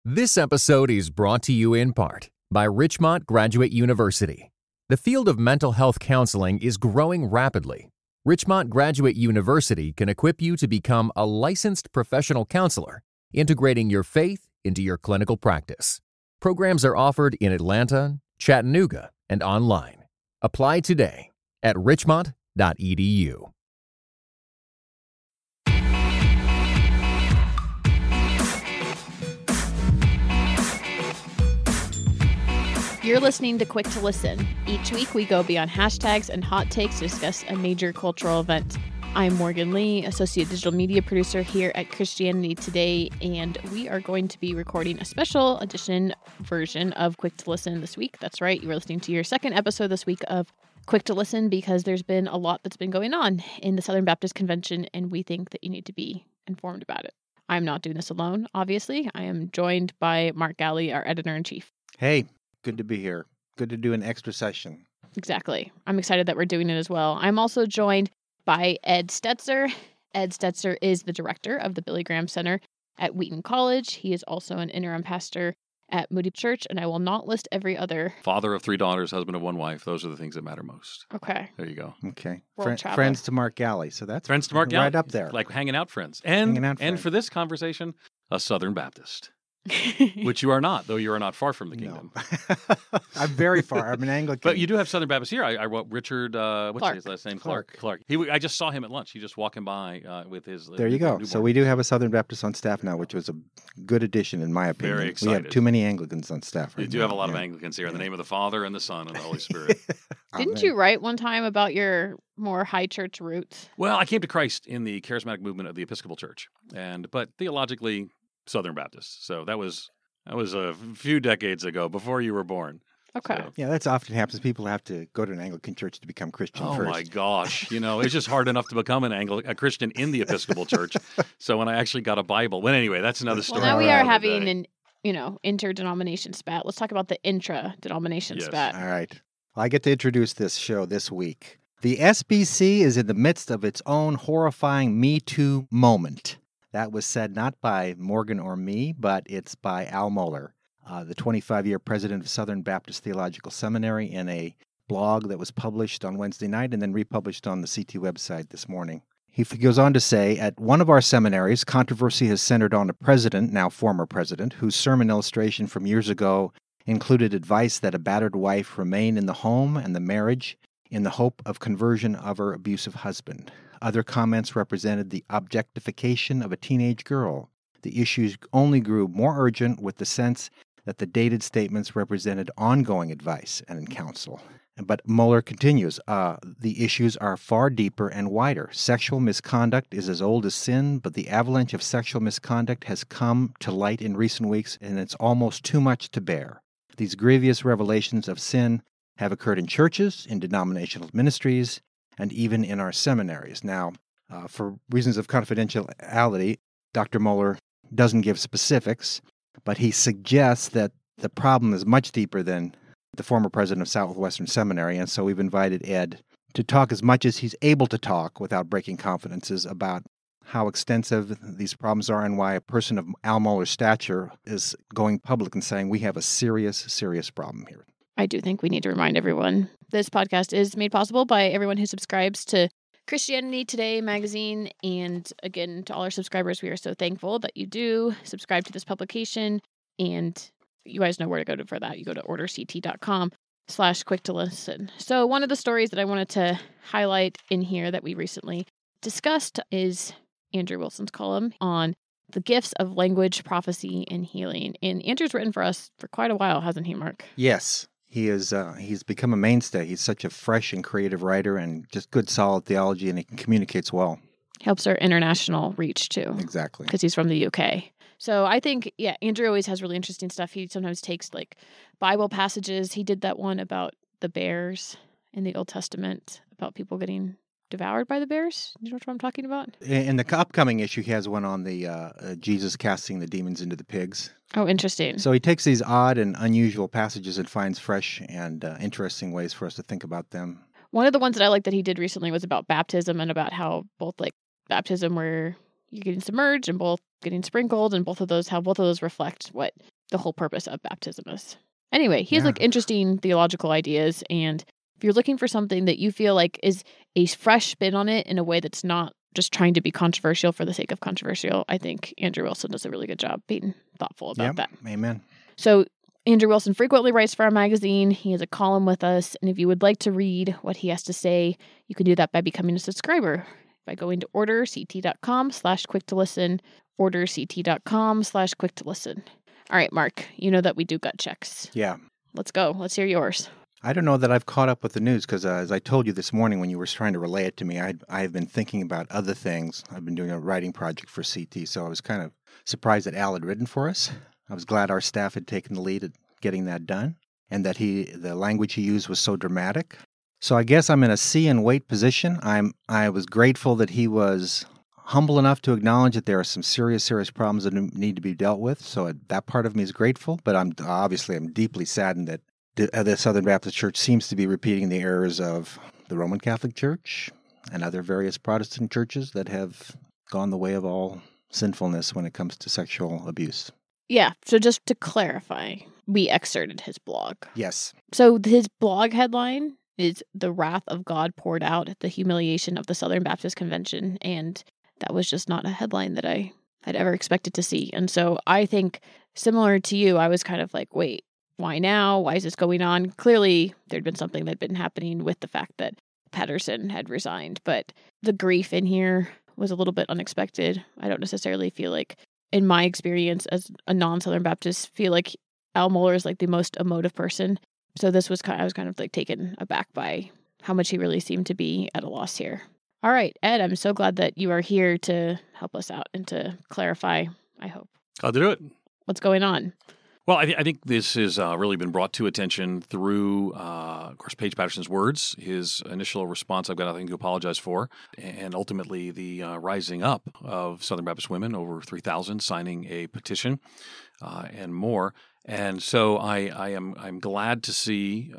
This episode is brought to you in part by Richmont Graduate University. The field of mental health counseling is growing rapidly. Richmont Graduate University can equip you to become a licensed professional counselor, integrating your faith into your clinical practice. Programs are offered in Atlanta, Chattanooga, and online. Apply today at richmont.edu. You're listening to Quick to Listen. Each week we go beyond hashtags and hot takes to discuss a major cultural event. I'm Morgan Lee, Associate Digital Media Producer here at Christianity Today, and we are going to be recording a special edition version of Quick to Listen this week. That's right, you are listening to your second episode this week of Quick to Listen because there's been a lot that's been going on in the Southern Baptist Convention, and we think that you need to be informed about it. I'm not doing this alone, obviously. I am joined by Mark Galli, our Editor-in-Chief. Hey, good to be here. Good to do an extra session. Exactly. I'm excited that we're doing it as well. I'm also joined by Ed Stetzer. Ed Stetzer is the director of the Billy Graham Center at Wheaton College. He is also an interim pastor at Moody Church, and I will not list every other. Father of 3 daughters, husband of 1 wife. Those are the things that matter most. Okay. There you go. Okay. World traveler. Friends to Mark Galli. So that's Friends to Mark Galli. right up there. Like hanging out friends. Hanging out And friends. for this conversation, a Southern Baptist. Which you are not, though you are not far from the kingdom. No. I'm very far. I'm an Anglican. But you do have Southern Baptists here. I wrote Richard, what's Clark. his last name? Clark. Clark. I just saw him at lunch. He just walking by with his There you go. newborn. So we do have a Southern Baptist on staff now, which was a good addition in my opinion. Very We excited. have too many Anglicans on staff right You do now. have a lot of Yeah. Anglicans here in the name of the Father and the Son and the Holy Spirit. Didn't Amen. you write one time about your more high church roots? Well, I came to Christ in the charismatic movement of the Episcopal Church, but theologically Southern Baptist. So that was a few decades ago, before you were born. Okay. So- Yeah, that's often happens. People have to go to an Anglican church to become Christian Oh first. my gosh! It's just hard enough to become a Christian in the Episcopal Church. So when I actually got a Bible, well, anyway, that's another Well, story. now we for are another having day. an interdenomination spat. Let's talk about the intra-denomination Yes. spat. All right. Well, I get to introduce this show this week. The SBC is in the midst of its own horrifying Me Too moment. That was said not by Morgan or me, but it's by Al Mohler, the 25-year president of Southern Baptist Theological Seminary, in a blog that was published on Wednesday night and then republished on the CT website this morning. He goes on to say, at one of our seminaries, controversy has centered on a president, now former president, whose sermon illustration from years ago included advice that a battered wife remain in the home and the marriage in the hope of conversion of her abusive husband. Other comments represented the objectification of a teenage girl. The issues only grew more urgent with the sense that the dated statements represented ongoing advice and counsel. But Mohler continues, the issues are far deeper and wider. Sexual misconduct is as old as sin, but the avalanche of sexual misconduct has come to light in recent weeks, and it's almost too much to bear. These grievous revelations of sin have occurred in churches, in denominational ministries, and even in our seminaries. Now, for reasons of confidentiality, Dr. Mohler doesn't give specifics, but he suggests that the problem is much deeper than the former president of Southwestern Seminary, and so we've invited Ed to talk as much as he's able to talk without breaking confidences about how extensive these problems are and why a person of Al Mohler's stature is going public and saying we have a serious, serious problem here. I do think we need to remind everyone this podcast is made possible by everyone who subscribes to Christianity Today magazine. And again, to all our subscribers, we are so thankful that you do subscribe to this publication. And you guys know where to go for that. You go to orderct.com/quick to listen. So one of the stories that I wanted to highlight in here that we recently discussed is Andrew Wilson's column on the gifts of language, prophecy, and healing. And Andrew's written for us for quite a while, hasn't he, Mark? Yes, he is. He's become a mainstay. He's such a fresh and creative writer and just good, solid theology, and he communicates well. Helps our international reach, too, Exactly. because he's from the UK. So I think, Andrew always has really interesting stuff. He sometimes takes, Bible passages. He did that one about the bears in the Old Testament, about people getting devoured by the bears. You know what I'm talking about? In the upcoming issue, he has one on the Jesus casting the demons into the pigs. Oh, interesting. So he takes these odd and unusual passages and finds fresh and interesting ways for us to think about them. One of the ones that I liked that he did recently was about baptism and about how both baptism where you're getting submerged and both getting sprinkled, and both of those reflect what the whole purpose of baptism is. Anyway, he has like interesting theological ideas, and if you're looking for something that you feel like is a fresh spin on it in a way that's not just trying to be controversial for the sake of controversial, I think Andrew Wilson does a really good job being thoughtful about that. Amen. So Andrew Wilson frequently writes for our magazine. He has a column with us, and if you would like to read what he has to say, you can do that by becoming a subscriber by going to orderct.com/quick-to-listen, orderct.com/quick-to-listen. All right, Mark, you know that we do gut checks. Yeah. Let's go. Let's hear yours. I don't know that I've caught up with the news because, as I told you this morning when you were trying to relay it to me, I've been thinking about other things. I've been doing a writing project for CT, so I was kind of surprised that Al had written for us. I was glad our staff had taken the lead at getting that done, and that the language he used was so dramatic. So I guess I'm in a see and wait position. I was grateful that he was humble enough to acknowledge that there are some serious problems that need to be dealt with. So that part of me is grateful, but I'm deeply saddened that the Southern Baptist Church seems to be repeating the errors of the Roman Catholic Church and other various Protestant churches that have gone the way of all sinfulness when it comes to sexual abuse. Yeah, so just to clarify, we excerpted his blog. Yes. So his blog headline is "The Wrath of God Poured Out at the Humiliation of the Southern Baptist Convention," and that was just not a headline that I had ever expected to see. And so I think, similar to you, I was kind of like, wait, why now? Why is this going on? Clearly, there'd been something that had been happening with the fact that Patterson had resigned, but the grief in here was a little bit unexpected. I don't necessarily feel like, in my experience as a non-Southern Baptist, feel like Al Mohler is like the most emotive person. So this was I was kind of like taken aback by how much he really seemed to be at a loss here. All right, Ed, I'm so glad that you are here to help us out and to clarify, I hope. I'll do it. What's going on? Well, I think this has really been brought to attention through, of course, Paige Patterson's words, his initial response, I've got nothing to apologize for, and ultimately the rising up of Southern Baptist women, over 3,000 signing a petition and more. And so I'm glad to see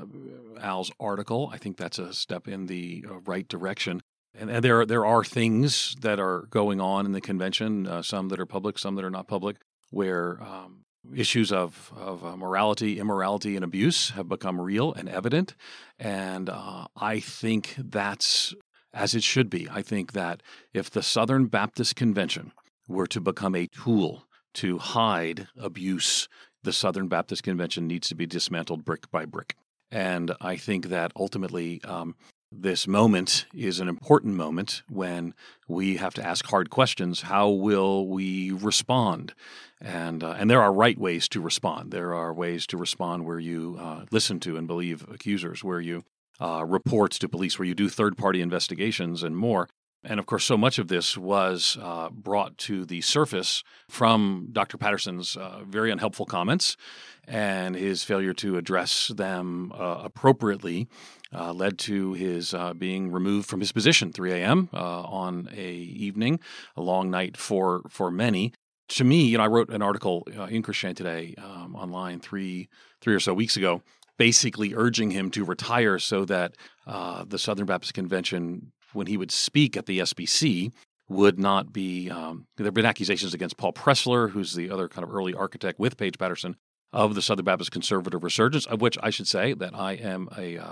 Al's article. I think that's a step in the right direction. And there are things that are going on in the convention, some that are public, some that are not public, where issues of morality, immorality, and abuse have become real and evident. And I think that's as it should be. I think that if the Southern Baptist Convention were to become a tool to hide abuse, the Southern Baptist Convention needs to be dismantled brick by brick. And I think that ultimately this moment is an important moment when we have to ask hard questions. How will we respond? And there are right ways to respond. There are ways to respond where you listen to and believe accusers, where you report to police, where you do third-party investigations and more. And, of course, so much of this was brought to the surface from Dr. Patterson's very unhelpful comments, and his failure to address them appropriately led to his being removed from his position 3 a.m. On a evening, a long night for many. To me, I wrote an article in Christianity Today online three or so weeks ago, basically urging him to retire so that the Southern Baptist Convention, when he would speak at the SBC, would not be there have been accusations against Paul Pressler, who's the other kind of early architect with Paige Patterson of the Southern Baptist conservative resurgence, of which I should say that I am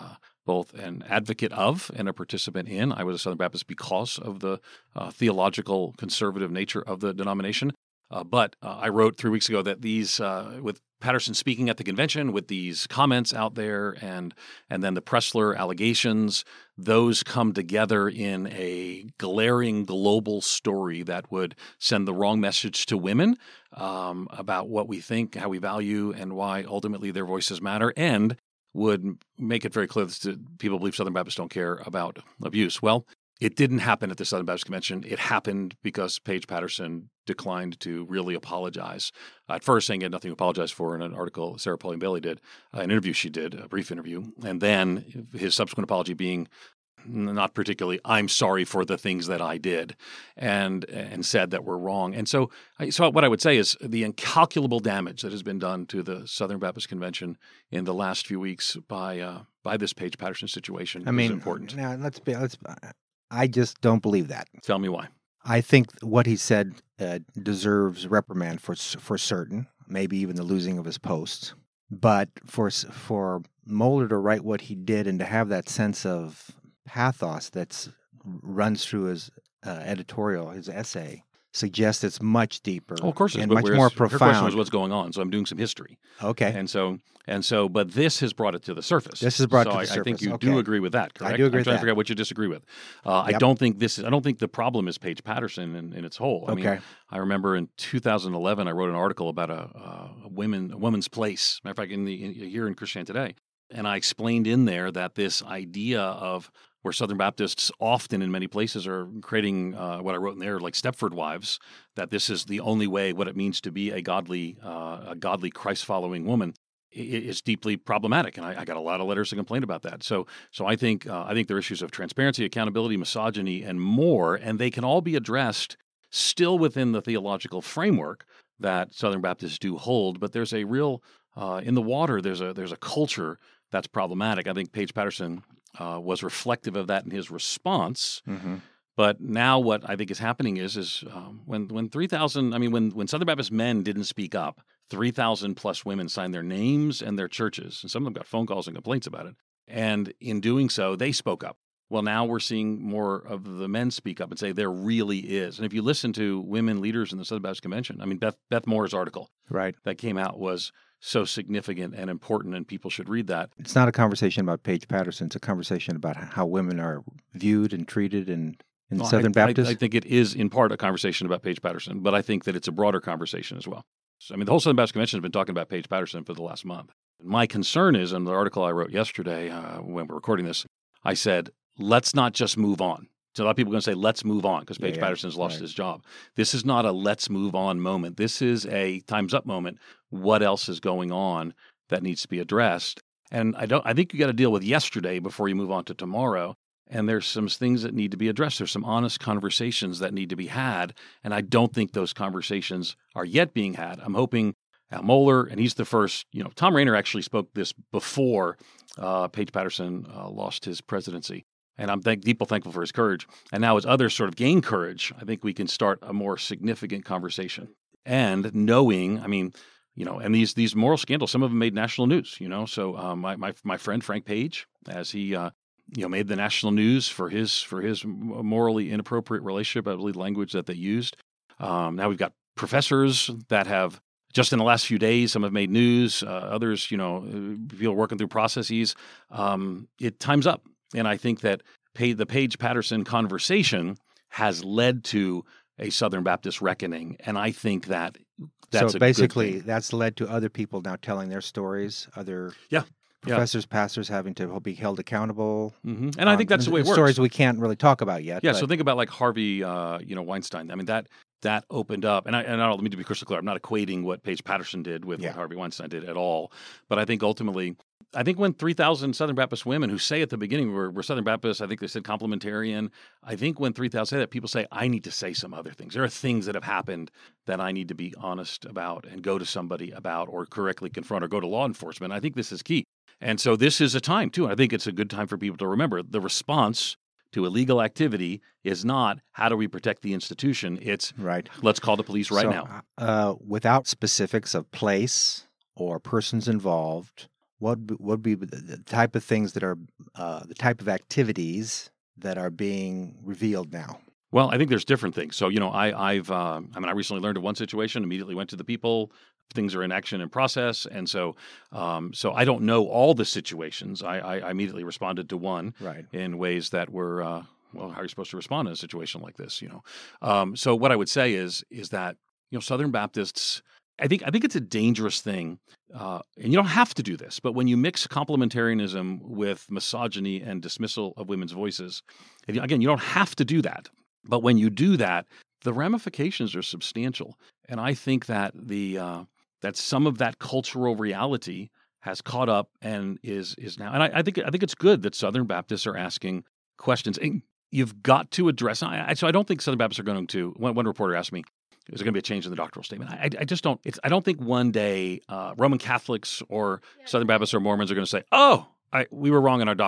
both an advocate of and a participant in. I was a Southern Baptist because of the theological conservative nature of the denomination. But I wrote 3 weeks ago that these, with Patterson speaking at the convention, with these comments out there, and then the Pressler allegations, those come together in a glaring global story that would send the wrong message to women about what we think, how we value, and why ultimately their voices matter, and would make it very clear that people believe Southern Baptists don't care about abuse. Well, it didn't happen at the Southern Baptist Convention. It happened because Paige Patterson declined to really apologize. At first, saying he had nothing to apologize for in an article Sarah Pauline Bailey did, an interview she did, a brief interview, and then his subsequent apology being not particularly, I'm sorry for the things that I did, and said that were wrong. And so what I would say is the incalculable damage that has been done to the Southern Baptist Convention in the last few weeks by this Paige Patterson situation is important. Now, I just don't believe that. Tell me why. I think what he said deserves reprimand for certain, maybe even the losing of his post. But for Mohler to write what he did and to have that sense of pathos that runs through his editorial, his essay, suggests it's much deeper Well, of course, and much more profound. Her question was what's going on, so I'm doing some history. Okay. And so, but this has brought it to the surface. This has brought it to the surface. I think you do agree with that, correct? I do agree with that. I'm trying to figure out what you disagree with. I don't think the problem is Paige Patterson in its whole. I mean, I remember in 2011, I wrote an article about a woman's place. Matter of fact, here in Christianity Today, and I explained in there that this idea of where Southern Baptists often in many places are creating what I wrote in there, like Stepford wives, that this is the only way, what it means to be a godly Christ-following woman, is deeply problematic. And I got a lot of letters to complain about that. So I think there are issues of transparency, accountability, misogyny, and more, and they can all be addressed still within the theological framework that Southern Baptists do hold. But there's a real, in the water, there's a culture that's problematic. I think Paige Patterson was reflective of that in his response. Mm-hmm. But now what I think is happening is when 3,000, when Southern Baptist men didn't speak up, 3,000 plus women signed their names and their churches, and some of them got phone calls and complaints about it. And in doing so, they spoke up. Well, now we're seeing more of the men speak up and say there really is. And if you listen to women leaders in the Southern Baptist Convention, Beth Moore's article that came out was so significant and important, and people should read that. It's not a conversation about Paige Patterson. It's a conversation about how women are viewed and treated in Southern Baptist. I think it is in part a conversation about Paige Patterson, but I think that it's a broader conversation as well. So, the whole Southern Baptist Convention has been talking about Paige Patterson for the last month. My concern is, in the article I wrote yesterday when we're recording this, I said, let's not just move on. So a lot of people are going to say, let's move on, because Paige Patterson's lost his job. This is not a let's move on moment. This is a time's up moment. What else is going on that needs to be addressed? And I think you got to deal with yesterday before you move on to tomorrow. And there's some things that need to be addressed. There's some honest conversations that need to be had. And I don't think those conversations are yet being had. I'm hoping Al Mohler, and he's the first, Tom Rainer actually spoke this before Paige Patterson lost his presidency. And I'm deeply thankful for his courage. And now as others sort of gain courage, I think we can start a more significant conversation. And knowing, and these moral scandals, some of them made national news, So my friend Frank Page, as he made the national news for his morally inappropriate relationship, I believe language that they used. Now we've got professors that have, just in the last few days, some have made news, others, people working through processes. Time's up. And I think that the Paige Patterson conversation has led to a Southern Baptist reckoning. And I think that's so basically that's led to other people now telling their stories, other professors, pastors having to be held accountable. Mm-hmm. And I think that's the way it works. Stories we can't really talk about yet. Yeah, so think about like Harvey Weinstein. That opened up, and let me be crystal clear, I'm not equating what Paige Patterson did with what Harvey Weinstein did at all. But I think ultimately, when 3,000 Southern Baptist women who say at the beginning we're Southern Baptists, I think they said complementarian. I think when 3,000 say that, people say, I need to say some other things. There are things that have happened that I need to be honest about and go to somebody about or correctly confront or go to law enforcement. I think this is key. And so this is a time, too. I think it's a good time for people to remember the response to illegal activity is not how do we protect the institution. It's let's call the police now. Without specifics of place or persons involved, what would be the type of things that are the type of activities that are being revealed now? Well, I think there's different things. So, I recently learned of one situation, immediately went to the people. Things are in action and process. And so I don't know all the situations. I immediately responded to one in ways that were, how are you supposed to respond in a situation like this? So what I would say is that, Southern Baptists, I think it's a dangerous thing. And you don't have to do this, but when you mix complementarianism with misogyny and dismissal of women's voices, again, you don't have to do that. But when you do that, the ramifications are substantial. And I think that that some of that cultural reality has caught up and is now. And I think it's good that Southern Baptists are asking questions. And you've got to address. So I don't think Southern Baptists are going to. One reporter asked me, "Is there going to be a change in the doctrinal statement?" I just don't. I don't think one day Roman Catholics or Southern Baptists or Mormons are going to say, "Oh, we were wrong in our doctrine."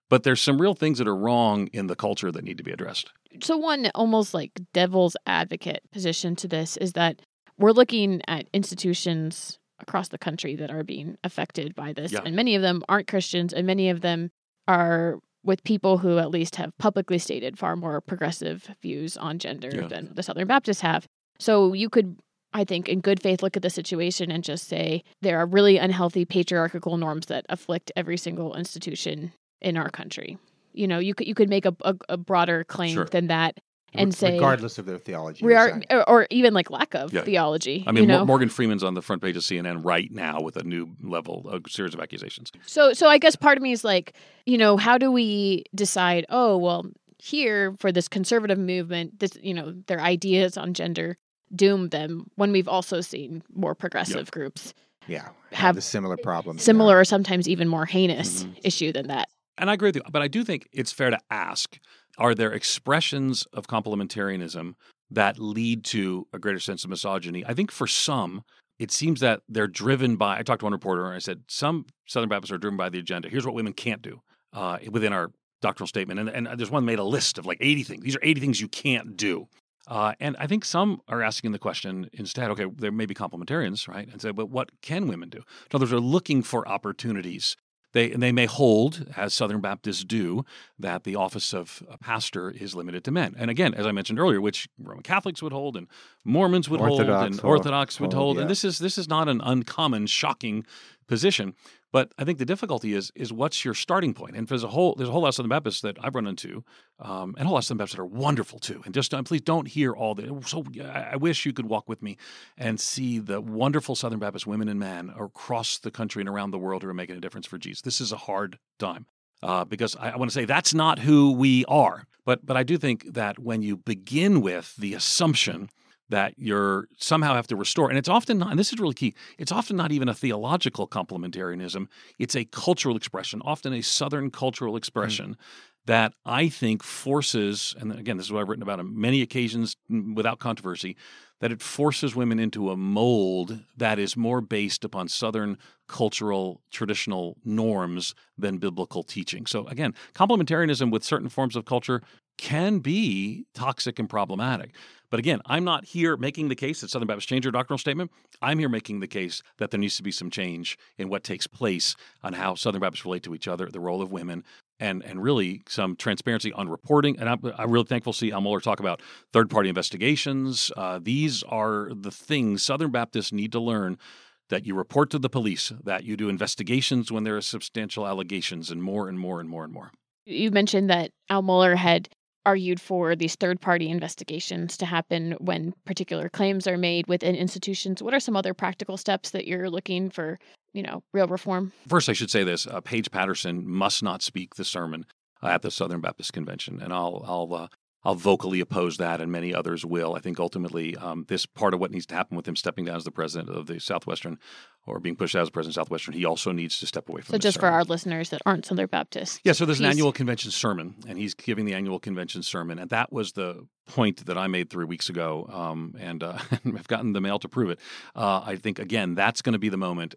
But there's some real things that are wrong in the culture that need to be addressed. So one almost like devil's advocate position to this is that we're looking at institutions across the country that are being affected by this. Yeah. And many of them aren't Christians, and many of them are with people who at least have publicly stated far more progressive views on gender than the Southern Baptists have. So you could, I think, in good faith, look at the situation and just say there are really unhealthy patriarchal norms that afflict every single institution in our country. You know, you could make a broader claim than that and say, regardless of their theology, or even like lack of theology. I mean, you know? Morgan Freeman's on the front page of CNN right now with a new series of accusations. So I guess part of me is like, you know, how do we decide? Oh, well, here for this conservative movement, this, you know, their ideas on gender doom them when we've also seen more progressive groups have a similar problem, or sometimes even more heinous issue than that. And I agree with you, but I do think it's fair to ask, are there expressions of complementarianism that lead to a greater sense of misogyny? I think for some, it seems that they're driven by, I talked to one reporter and I said, some Southern Baptists are driven by the agenda. Here's what women can't do within our doctrinal statement. And there's one that made a list of like 80 things. These are 80 things you can't do. And I think some are asking the question instead, okay, there may be complementarians, right? And say, but what can women do? In other words, they're looking for opportunities. They may hold, as Southern Baptists do, that the office of a pastor is limited to men. And again, as I mentioned earlier, which Roman Catholics would hold and Mormons would hold and Orthodox would hold. Yeah. And this is not an uncommon, shocking position. But I think the difficulty is what's your starting point? And there's a whole lot of Southern Baptists that I've run into, and a whole lot of Southern Baptists that are wonderful too. And just please don't hear all the. So I wish you could walk with me and see the wonderful Southern Baptist women and men across the country and around the world who are making a difference for Jesus. This is a hard time because I want to say that's not who we are. But I do think that when you begin with the assumption that you're somehow have to restore. And it's often not, and this is really key, it's often not even a theological complementarianism. It's a cultural expression, often a Southern cultural expression that I think forces, and again, this is what I've written about on many occasions without controversy, that it forces women into a mold that is more based upon Southern cultural traditional norms than biblical teaching. So again, complementarianism with certain forms of culture can be toxic and problematic. But again, I'm not here making the case that Southern Baptists change their doctrinal statement. I'm here making the case that there needs to be some change in what takes place on how Southern Baptists relate to each other, the role of women, and really some transparency on reporting. And I'm really thankful to see Al Mohler talk about third-party investigations. These are the things Southern Baptists need to learn, that you report to the police, that you do investigations when there are substantial allegations, and more and more and more and more. You mentioned that Al Mohler had argued for these third-party investigations to happen when particular claims are made within institutions. What are some other practical steps that you're looking for, real reform? First, I should say this. Paige Patterson must not speak the sermon at the Southern Baptist Convention, and I'll vocally oppose that, and many others will. I think ultimately this part of what needs to happen with him stepping down as the president of the Southwestern, or being pushed out as the president of Southwestern, he also needs to step away from this. So just sermon. For our listeners that aren't Southern Baptists. Yeah, so there's an annual convention sermon, and he's giving the annual convention sermon, and that was the point that I made 3 weeks ago, and I've gotten the mail to prove it. I think, again, that's going to be the moment,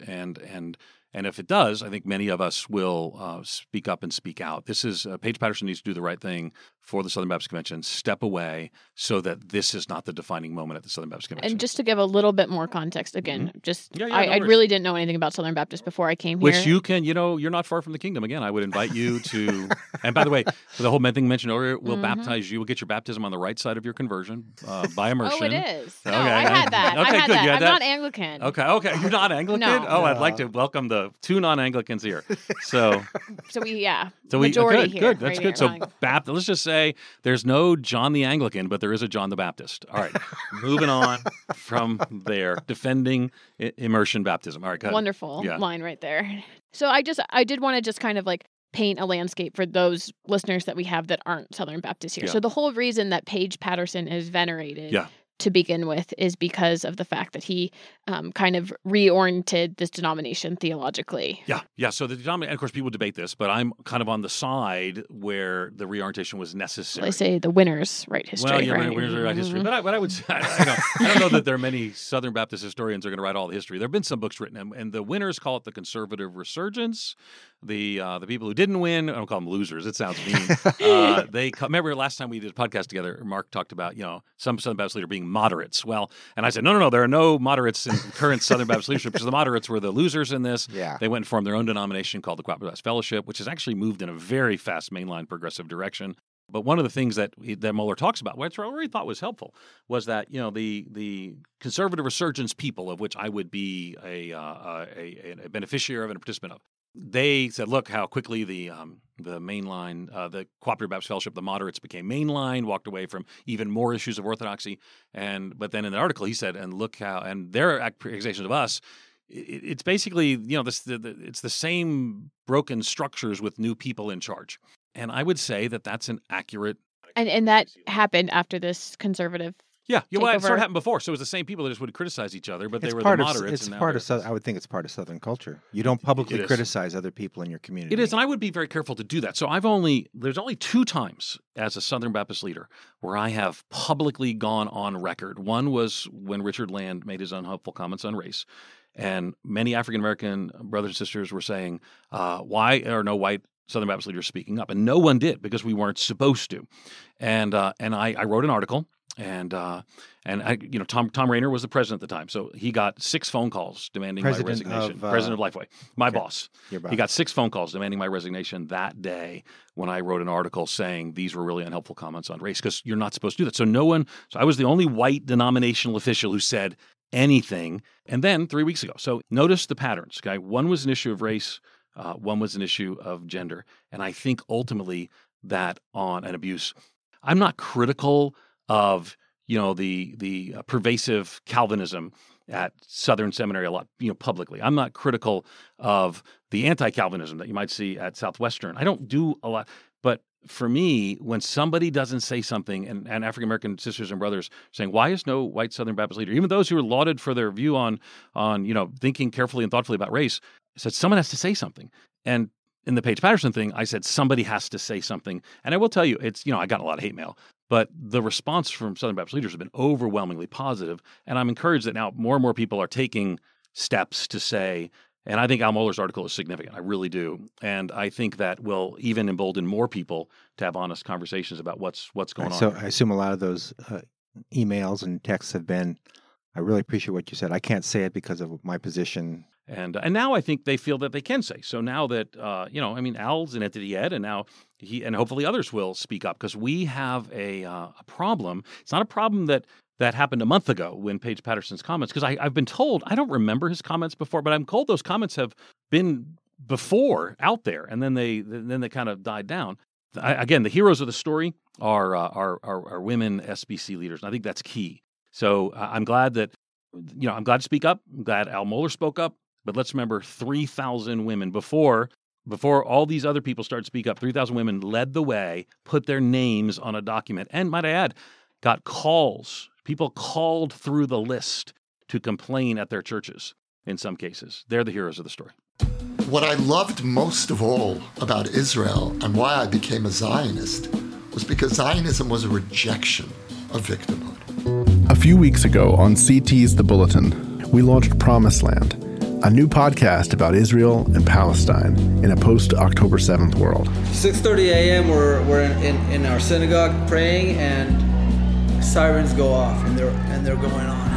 and if it does, I think many of us will speak up and speak out. This is Paige Patterson needs to do the right thing for the Southern Baptist Convention, step away so that this is not the defining moment at the Southern Baptist Convention. And just to give a little bit more context, again, I really didn't know anything about Southern Baptist before I came here. Which you can, you're not far from the kingdom. Again, I would invite you to, and by the way, the whole thing mentioned earlier, we'll baptize you. We'll get your baptism on the right side of your conversion by immersion. Oh, it is. Okay. No, I had that. Okay, I had good. that. You had I'm that? not Anglican. Okay. You're not Anglican? No. Oh, I'd like to welcome the 2 non-Anglicans here. So majority here. Good. That's good. So let's just say there's no John the Anglican, but there is a John the Baptist. All right. Moving on from there. Defending immersion baptism. All right, go ahead. Wonderful line right there. So I did want to just kind of like paint a landscape for those listeners that we have that aren't Southern Baptists here. Yeah. So the whole reason that Paige Patterson is venerated to begin with is because of the fact that he kind of reoriented this denomination theologically. Yeah. So the denomination, of course, people debate this, but I'm kind of on the side where the reorientation was necessary. They say the winners write history. Well, right? Winners write history. But I would say, I don't know that there are many Southern Baptist historians who are going to write all the history. There have been some books written, and the winners call it the conservative resurgence. The people who didn't win, I don't call them losers. It sounds mean. Remember last time we did a podcast together, Mark talked about, some Southern Baptist leader being moderates. Well, and I said, no, there are no moderates in current Southern Baptist leadership because the moderates were the losers in this. Yeah. They went and formed their own denomination called the Cooperative Baptist Fellowship, which has actually moved in a very fast mainline progressive direction. But one of the things that Mohler talks about, which I already thought was helpful, was that the conservative resurgence people, of which I would be a beneficiary of and a participant of, they said, look how quickly the mainline, the Cooperative Baptist Fellowship, the moderates became mainline, walked away from even more issues of orthodoxy. But then in the article he said, and look how, and their accusations of us, it's basically, it's the same broken structures with new people in charge. And I would say that that's an accurate. And that happened after this conservative. Yeah, it sort of happened before. So it was the same people that just would criticize each other, but they were the moderates. I would think it's part of Southern culture. You don't publicly criticize other people in your community. It is, and I would be very careful to do that. So there's only 2 times as a Southern Baptist leader where I have publicly gone on record. One was when Richard Land made his unhelpful comments on race. And many African-American brothers and sisters were saying, why are no white Southern Baptist leaders speaking up? And no one did because we weren't supposed to. And I wrote an article, and Tom Rayner was the president at the time. So he got 6 phone calls demanding my resignation. President of Lifeway, my boss. He got 6 phone calls demanding my resignation that day when I wrote an article saying these were really unhelpful comments on race because you're not supposed to do that. So I was the only white denominational official who said anything. And then 3 weeks ago. So notice the patterns. Okay, one was an issue of race. One was an issue of gender. And I think ultimately that on an abuse, I'm not critical of, the pervasive Calvinism at Southern Seminary a lot, publicly. I'm not critical of the anti-Calvinism that you might see at Southwestern. I don't do a lot. But for me, when somebody doesn't say something, and African-American sisters and brothers saying, why is no white Southern Baptist leader, even those who are lauded for their view on thinking carefully and thoughtfully about race, said someone has to say something. And in the Paige Patterson thing, I said somebody has to say something. And I will tell you, it's, I got a lot of hate mail, but the response from Southern Baptist leaders has been overwhelmingly positive. And I'm encouraged that now more and more people are taking steps to say, and I think Al Mohler's article is significant. I really do. And I think that will even embolden more people to have honest conversations about what's going on. So I assume a lot of those emails and texts have been, I really appreciate what you said. I can't say it because of my position. And now I think they feel that they can say. So now that, Al's an entity head, and now he and hopefully others will speak up because we have a problem. It's not a problem that happened a month ago when Paige Patterson's comments, because I've been told, I don't remember his comments before, but I'm told those comments have been before out there, and then they kind of died down. Again, the heroes of the story are women SBC leaders, and I think that's key. So I'm glad that, I'm glad to speak up. I'm glad Al Mohler spoke up. But let's remember 3,000 women before all these other people started to speak up. 3,000 women led the way, put their names on a document, and might I add, got calls. People called through the list to complain at their churches in some cases. They're the heroes of the story. What I loved most of all about Israel and why I became a Zionist was because Zionism was a rejection of victimhood. A few weeks ago on CT's The Bulletin, we launched Promised Land, a new podcast about Israel and Palestine in a post-October 7th world. 6:30 a.m. we're in our synagogue praying, and sirens go off, and they're going on.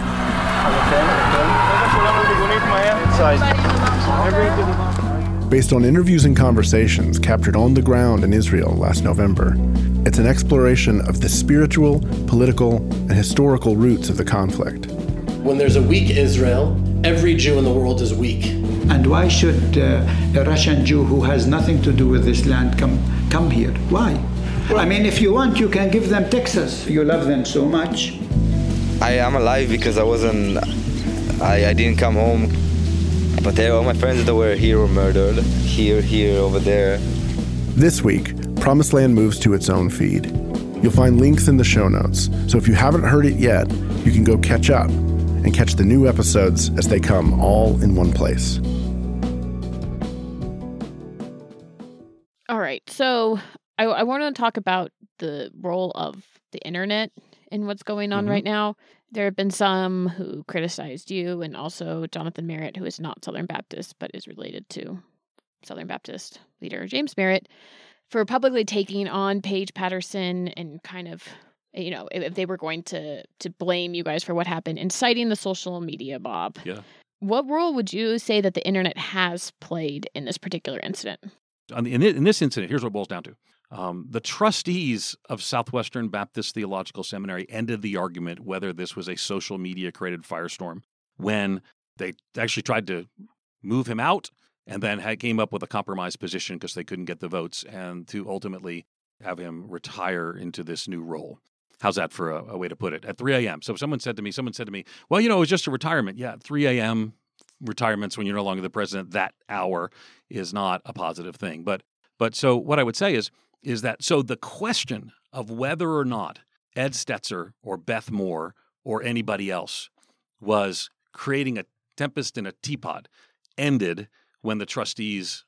Based on interviews and conversations captured on the ground in Israel last November, it's an exploration of the spiritual, political, and historical roots of the conflict. When there's a weak Israel, every Jew in the world is weak. And why should a Russian Jew who has nothing to do with this land come here? Why? I mean, if you want, you can give them Texas. You love them so much. I am alive because I didn't come home. But all my friends that were here were murdered. Here, over there. This week, Promised Land moves to its own feed. You'll find links in the show notes, so if you haven't heard it yet, you can go catch up and catch the new episodes as they come all in one place. All right. So I want to talk about the role of the internet in what's going on right now. There have been some who criticized you, and also Jonathan Merritt, who is not Southern Baptist, but is related to Southern Baptist leader James Merritt, for publicly taking on Paige Patterson and kind of, if they were going to blame you guys for what happened, and citing the social media mob. Yeah. What role would you say that the internet has played in this particular incident? In this incident, here's what it boils down to. The trustees of Southwestern Baptist Theological Seminary ended the argument whether this was a social media-created firestorm when they actually tried to move him out and then came up with a compromise position because they couldn't get the votes, and to ultimately have him retire into this new role. How's that for a way to put it? At 3 a.m. So someone said to me, well, it was just a retirement. Yeah, 3 a.m. retirements when you're no longer the president, that hour is not a positive thing. But so what I would say is that, so the question of whether or not Ed Stetzer or Beth Moore or anybody else was creating a tempest in a teapot ended when the trustees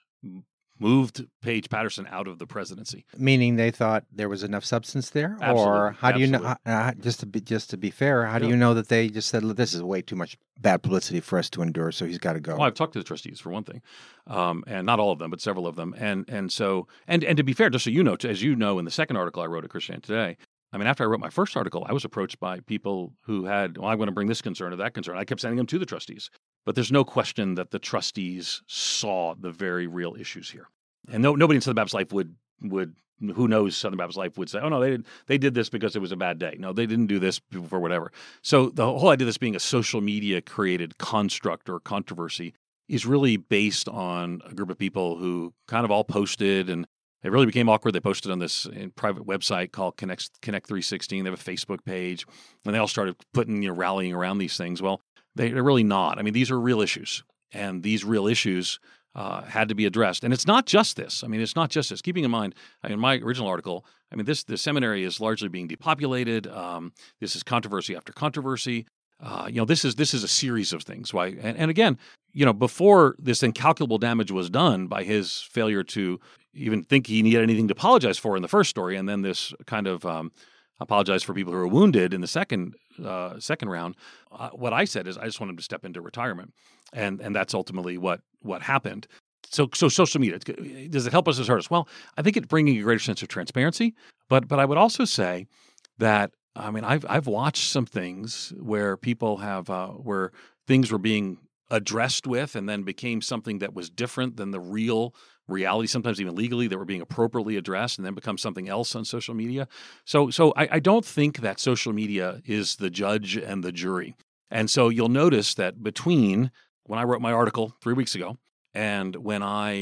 moved Paige Patterson out of the presidency. Meaning they thought there was enough substance there? Absolutely. Or how do you know, just to be fair, how do you know that they just said, look, this is way too much bad publicity for us to endure, so he's got to go? Well, I've talked to the trustees, for one thing, and not all of them, but several of them. And so to be fair, just so you know, as you know, in the second article I wrote at Christianity Today, I mean, after I wrote my first article, I was approached by people who had, I'm going to bring this concern or that concern. I kept sending them to the trustees. But there's no question that the trustees saw the very real issues here. And nobody in Southern Baptist Life would who knows Southern Baptist Life would say, oh, no, they did this because it was a bad day. No, they didn't do this for whatever. So the whole idea of this being a social media created construct or controversy is really based on a group of people who kind of all posted, and it really became awkward. They posted on this private website called Connect 316. They have a Facebook page, and they all started putting, rallying around these things. Well, they're really not. I mean, these are real issues, and these real issues had to be addressed. And it's not just this. I mean, it's not just this. Keeping in mind, in my original article, I mean, the seminary is largely being depopulated. This is controversy after controversy. This is a series of things. Why? And again, before this incalculable damage was done by his failure to even think he needed anything to apologize for in the first story, and then this kind of apologize for people who were wounded in the second round. What I said is I just want him to step into retirement, and that's ultimately what happened. So social media, does it help us or hurt us? Well, I think it's bringing a greater sense of transparency. But I would also say that, I mean, I've watched some things where people have where things were being addressed with and then became something that was different than the real reality, sometimes even legally, that were being appropriately addressed, and then become something else on social media. So I don't think that social media is the judge and the jury. And so you'll notice that between when I wrote my article 3 weeks ago and when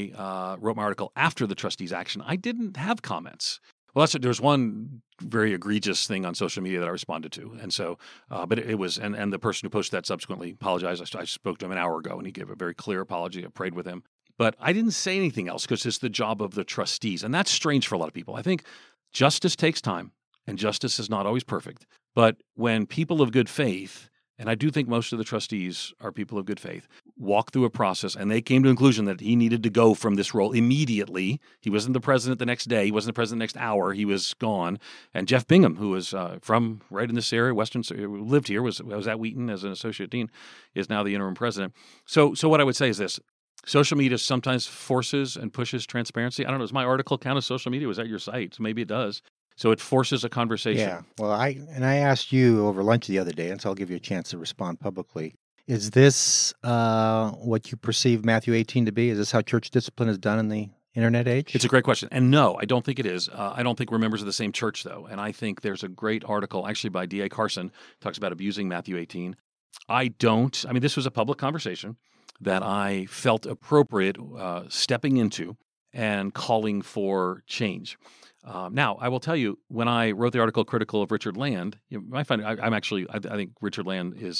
I wrote my article after the trustees' action, I didn't have comments. Well, there's one very egregious thing on social media that I responded to. And so, but it was, and the person who posted that subsequently apologized. I spoke to him an hour ago, and he gave a very clear apology. I prayed with him. But I didn't say anything else because it's the job of the trustees. And that's strange for a lot of people. I think justice takes time, and justice is not always perfect. But when people of good faith, and I do think most of the trustees are people of good faith, walk through a process, and they came to the conclusion that he needed to go from this role immediately. He wasn't the president the next day. He wasn't the president the next hour. He was gone. And Jeff Bingham, who was from right in this area, lived here, was at Wheaton as an associate dean, is now the interim president. So what I would say is this. Social media sometimes forces and pushes transparency. I don't know, does my article count as social media? Was that your site? Maybe it does. So it forces a conversation. Yeah. Well, I asked you over lunch the other day, and so I'll give you a chance to respond publicly. Is this what you perceive Matthew 18 to be? Is this how church discipline is done in the internet age? It's a great question. And no, I don't think it is. I don't think we're members of the same church, though. And I think there's a great article actually by D.A. Carson, talks about abusing Matthew 18. This was a public conversation that I felt appropriate stepping into and calling for change. Now, I will tell you, when I wrote the article critical of Richard Land, I think Richard Land is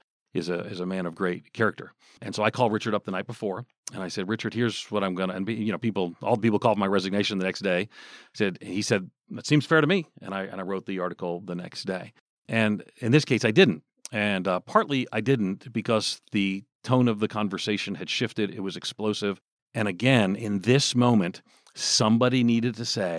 a man of great character. And so I called Richard up the night before, and I said, Richard, here's what I'm going to, and all the people called my resignation the next day. He said, that seems fair to me. And I wrote the article the next day. And in this case, I didn't. And partly I didn't because the tone of the conversation had shifted. It was explosive. And again, in this moment, somebody needed to say,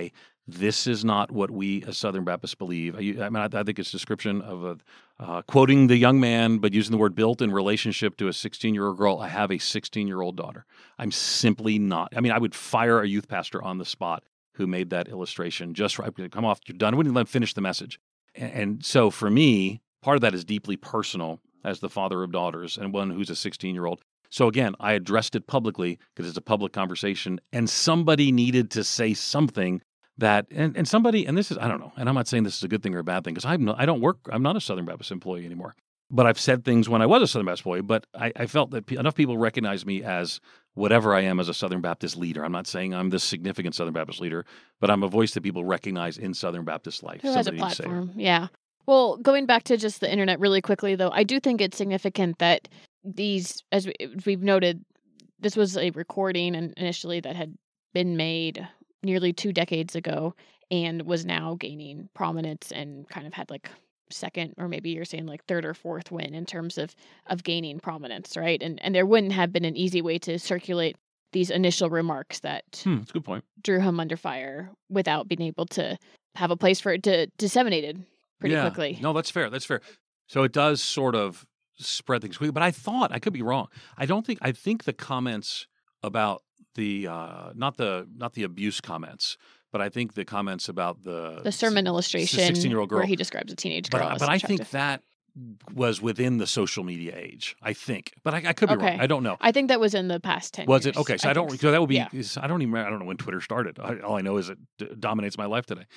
this is not what we as Southern Baptists believe. I think it's a description of quoting the young man, but using the word built in relationship to a 16-year-old girl. I have a 16-year-old daughter. I'm simply not. I would fire a youth pastor on the spot who made that illustration just for, come off, you're done. I wouldn't let him finish the message. And so for me, part of that is deeply personal as the father of daughters and one who's a 16-year-old. So again, I addressed it publicly because it's a public conversation, and somebody needed to say something that, and somebody, and this is, I don't know, and I'm not saying this is a good thing or a bad thing because I'm not a Southern Baptist employee anymore. But I've said things when I was a Southern Baptist employee, but I felt that enough people recognize me as whatever I am as a Southern Baptist leader. I'm not saying I'm this significant Southern Baptist leader, but I'm a voice that people recognize in Southern Baptist life. Who has a platform, yeah. Well, going back to just the internet really quickly, though, I do think it's significant that these, as we've noted, this was a recording initially that had been made nearly 2 decades ago and was now gaining prominence and kind of had like second, or maybe you're saying like third or fourth win in terms of gaining prominence, right? And there wouldn't have been an easy way to circulate these initial remarks that that's a good point. Drew him under fire without being able to have a place for it to disseminated pretty quickly. No, that's fair. That's fair. So it does sort of spread things quickly. But I could be wrong. I think the comments about the not the abuse comments, but I think the comments about the sermon illustration, 16-year-old girl, where he describes a teenage girl. But I think that was within the social media age. I think, but I could be wrong. I don't know. I think that was in the past 10 was years. it? Okay, so I don't. So that would be. Yeah. I don't know when Twitter started. All I know is it dominates my life today.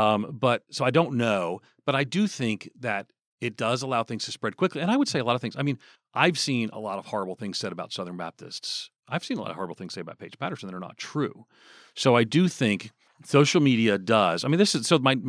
But so I don't know. But I do think that it does allow things to spread quickly. And I would say a lot of things. I mean, I've seen a lot of horrible things said about Southern Baptists. I've seen a lot of horrible things said about Paige Patterson that are not true. So I do think social media does. I mean, this is so my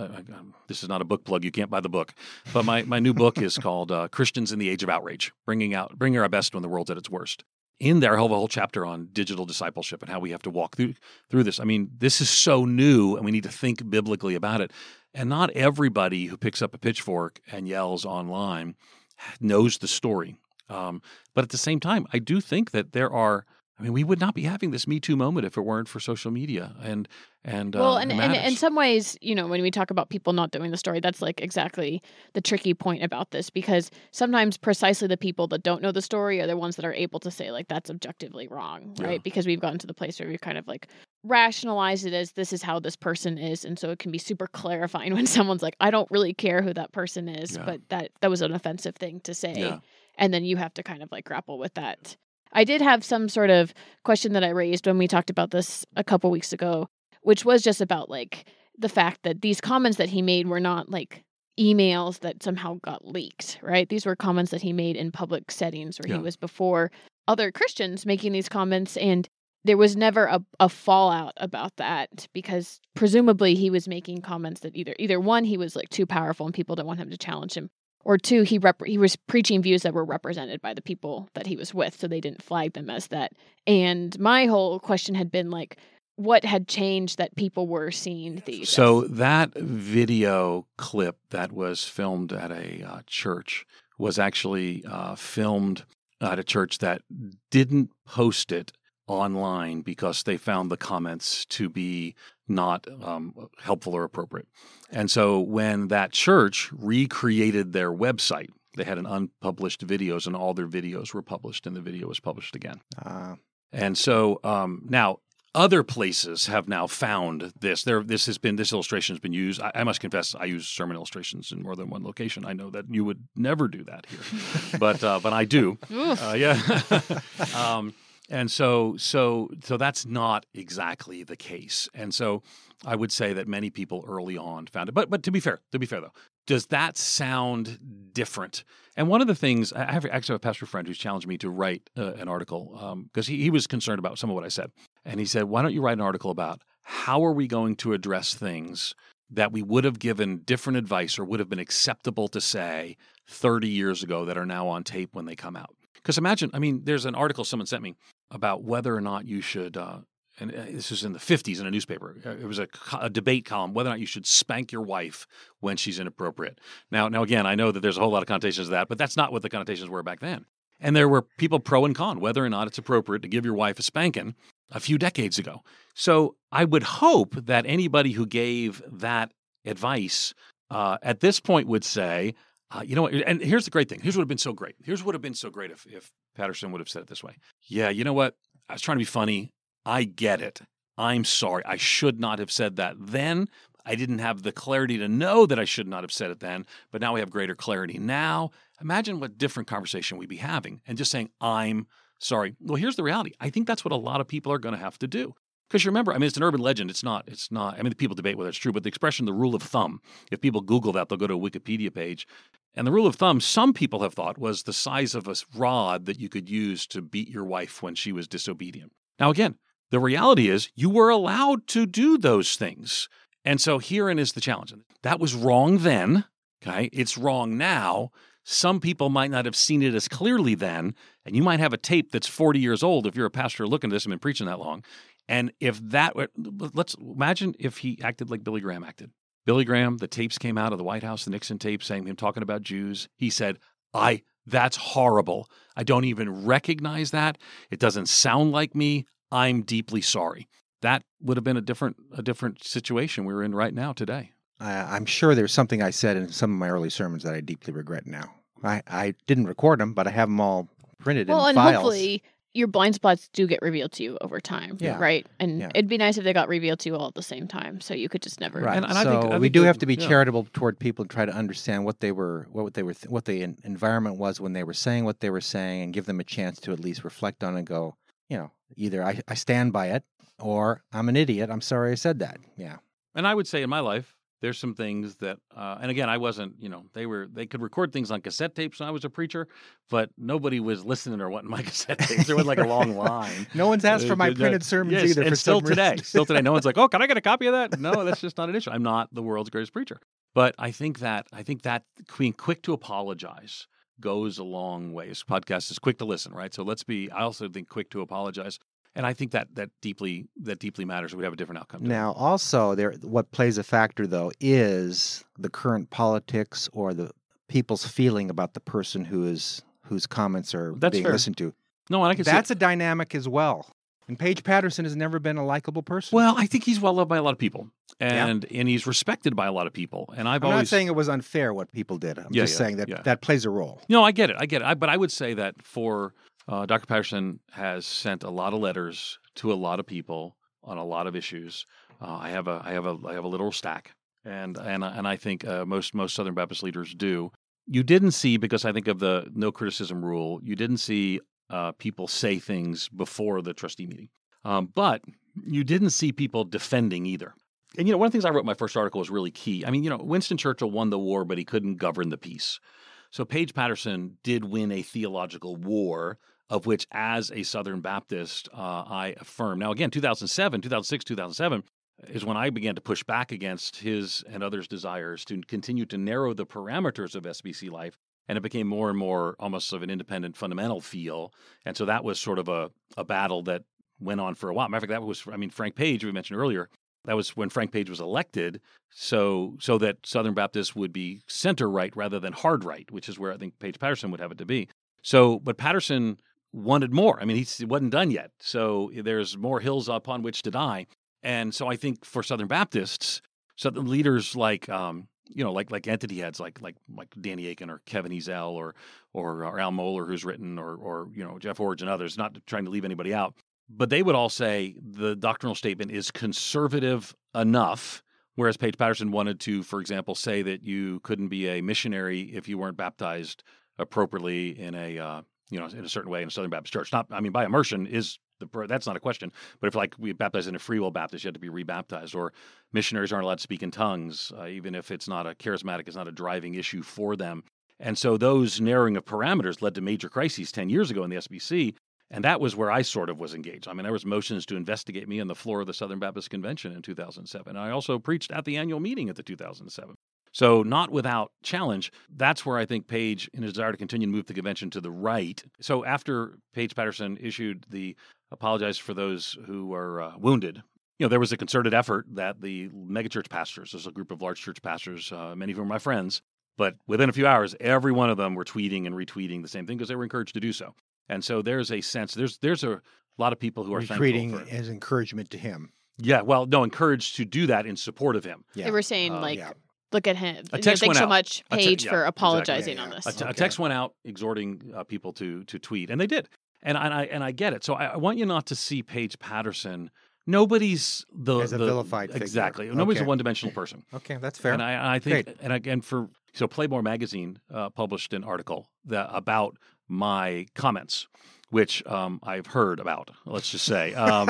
this is not a book plug. You can't buy the book, but my new book is called Christians in the Age of Outrage: Bringing Our Best when the World's at its Worst. In there, I have a whole chapter on digital discipleship and how we have to walk through this. I mean, this is so new, and we need to think biblically about it. And not everybody who picks up a pitchfork and yells online knows the story. But at the same time, I do think that there are. I mean, we would not be having this Me Too moment if it weren't for social media and in some ways, you know, when we talk about people not doing the story, that's like exactly the tricky point about this, because sometimes precisely the people that don't know the story are the ones that are able to say like that's objectively wrong, right? Yeah. Because we've gotten to the place where we've kind of like rationalized it as this is how this person is, and so it can be super clarifying when someone's like, I don't really care who that person is, but that was an offensive thing to say, and then you have to kind of like grapple with that. I did have some sort of question that I raised when we talked about this a couple weeks ago, which was just about like the fact that these comments that he made were not like emails that somehow got leaked, right? These were comments that he made in public settings where he was before other Christians making these comments, and there was never a fallout about that because presumably he was making comments that either one, he was like too powerful and people didn't want him to challenge him, or two, he was preaching views that were represented by the people that he was with, so they didn't flag them as that. And my whole question had been like, what had changed that people were seeing these? So that video clip that was filmed at a church was actually filmed at a church that didn't post it online because they found the comments to be not helpful or appropriate. And so when that church recreated their website, they had an unpublished videos, and all their videos were published, and the video was published again. And so now other places have now found this. This illustration has been used. I must confess, I use sermon illustrations in more than one location. I know that you would never do that here, but I do. And so that's not exactly the case. And so I would say that many people early on found it. But to be fair though, does that sound different? And one of the things, I actually have a pastor friend who's challenged me to write an article because he was concerned about some of what I said. And he said, why don't you write an article about how are we going to address things that we would have given different advice or would have been acceptable to say 30 years ago that are now on tape when they come out? Because imagine, I mean, there's an article someone sent me about whether or not you should, and this was in the 50s in a newspaper. It was a debate column, whether or not you should spank your wife when she's inappropriate. Now again, I know that there's a whole lot of connotations of that, but that's not what the connotations were back then. And there were people pro and con, whether or not it's appropriate to give your wife a spanking a few decades ago. So I would hope that anybody who gave that advice at this point would say, you know what, and here's the great thing. Here's what would have been so great. Here's what would have been so great if Patterson would have said it this way. Yeah, you know what? I was trying to be funny. I get it. I'm sorry. I should not have said that then. I didn't have the clarity to know that I should not have said it then, but now we have greater clarity now. Imagine what different conversation we'd be having and just saying, I'm sorry. Well, here's the reality. I think that's what a lot of people are going to have to do. Because you remember, I mean, it's an urban legend. It's not, I mean, people debate whether it's true, but the expression, the rule of thumb, if people Google that, they'll go to a Wikipedia page. And the rule of thumb, some people have thought, was the size of a rod that you could use to beat your wife when she was disobedient. Now, again, the reality is you were allowed to do those things. And so herein is the challenge. That was wrong then, okay? It's wrong now. Some people might not have seen it as clearly then, and you might have a tape that's 40 years old if you're a pastor looking at this and been preaching that long. And if that, let's imagine if he acted like Billy Graham acted. Billy Graham, the tapes came out of the White House, the Nixon tapes, saying him talking about Jews. He said, that's horrible. I don't even recognize that. It doesn't sound like me. I'm deeply sorry. That would have been a different situation we're in right now today. I'm sure there's something I said in some of my early sermons that I deeply regret now. I didn't record them, but I have them all printed in files. Well, and hopefully your blind spots do get revealed to you over time, right? And it'd be nice if they got revealed to you all at the same time, so you could just never. Right. And so I think we do have to be charitable toward people and try to understand what the environment was when they were saying what they were saying, and give them a chance to at least reflect on it and go, either I stand by it, or I'm an idiot. I'm sorry I said that. Yeah. And I would say in my life, there's some things that, and again, I wasn't, they could record things on cassette tapes when I was a preacher, but nobody was listening or wanting my cassette tapes. There was like a long line. No one's asked for my printed sermons either. And still today, no one's like, oh, can I get a copy of that? No, that's just not an issue. I'm not the world's greatest preacher. But I think that being quick to apologize goes a long way. This podcast is quick to listen, right? So I also think quick to apologize. And I think that deeply matters. We'd have a different outcome. Now, also, what plays a factor, though, is the current politics or the people's feeling about the person whose comments are being listened to. No, and I can see that's a dynamic as well. And Paige Patterson has never been a likable person. Well, I think he's well loved by a lot of people, and he's respected by a lot of people. And I'm not saying it was unfair what people did. I'm just saying that plays a role. No, I get it. But I would say that for Dr. Patterson has sent a lot of letters to a lot of people on a lot of issues. I have a literal stack, and I think most Southern Baptist leaders do. You didn't see, because I think of the no criticism rule, you didn't see people say things before the trustee meeting, but you didn't see people defending either. And one of the things I wrote in my first article was really key. I mean, Winston Churchill won the war, but he couldn't govern the peace. So Paige Patterson did win a theological war, of which, as a Southern Baptist, I affirm. Now, again, 2006, 2007 is when I began to push back against his and others' desires to continue to narrow the parameters of SBC life, and it became more and more almost of an independent fundamental feel. And so that was sort of a battle that went on for a while. Matter of fact, that was, Frank Page, we mentioned earlier, that was when Frank Page was elected, so that Southern Baptists would be center-right rather than hard-right, which is where I think Paige Patterson would have it to be. So, but Patterson wanted more. I mean, he wasn't done yet. So there's more hills upon which to die. And so I think for Southern Baptists, Southern leaders like entity heads like Danny Akin or Kevin Ezell or Al Mohler, who's written, or Jeff Orge and others, not trying to leave anybody out, but they would all say the doctrinal statement is conservative enough, whereas Paige Patterson wanted to, for example, say that you couldn't be a missionary if you weren't baptized appropriately in a in a certain way in a Southern Baptist church. By immersion that's not a question. But if we baptize in a free will Baptist, you have to be rebaptized. Or missionaries aren't allowed to speak in tongues, even if it's not a charismatic, it's not a driving issue for them. And so those narrowing of parameters led to major crises 10 years ago in the SBC. And that was where I sort of was engaged. I mean, there was motions to investigate me on the floor of the Southern Baptist Convention in 2007. I also preached at the annual meeting at the 2007. So not without challenge. That's where I think Paige, in his desire to continue to move the convention to the right. So after Paige Patterson issued the apologize for those who were wounded, there was a concerted effort that the megachurch pastors, there's a group of large church pastors, many of whom are my friends, but within a few hours, every one of them were tweeting and retweeting the same thing because they were encouraged to do so. And so there's a sense, there's A lot of people who are retweeting thankful for it. as encouragement to him. Yeah, well, no, encouraged to do that in support of him. They were saying, look at him. A text Thanks went so out. much, Paige, for apologizing exactly. on this. A text went out exhorting people to tweet, and they did. And I get it. So I want you not to see Paige Patterson. Nobody's as a vilified figure. Exactly. Nobody's a one-dimensional person. Okay, that's fair. And I think, Great. and again, so Playboy Magazine published an article about my comments, which I've heard about. Let's just say,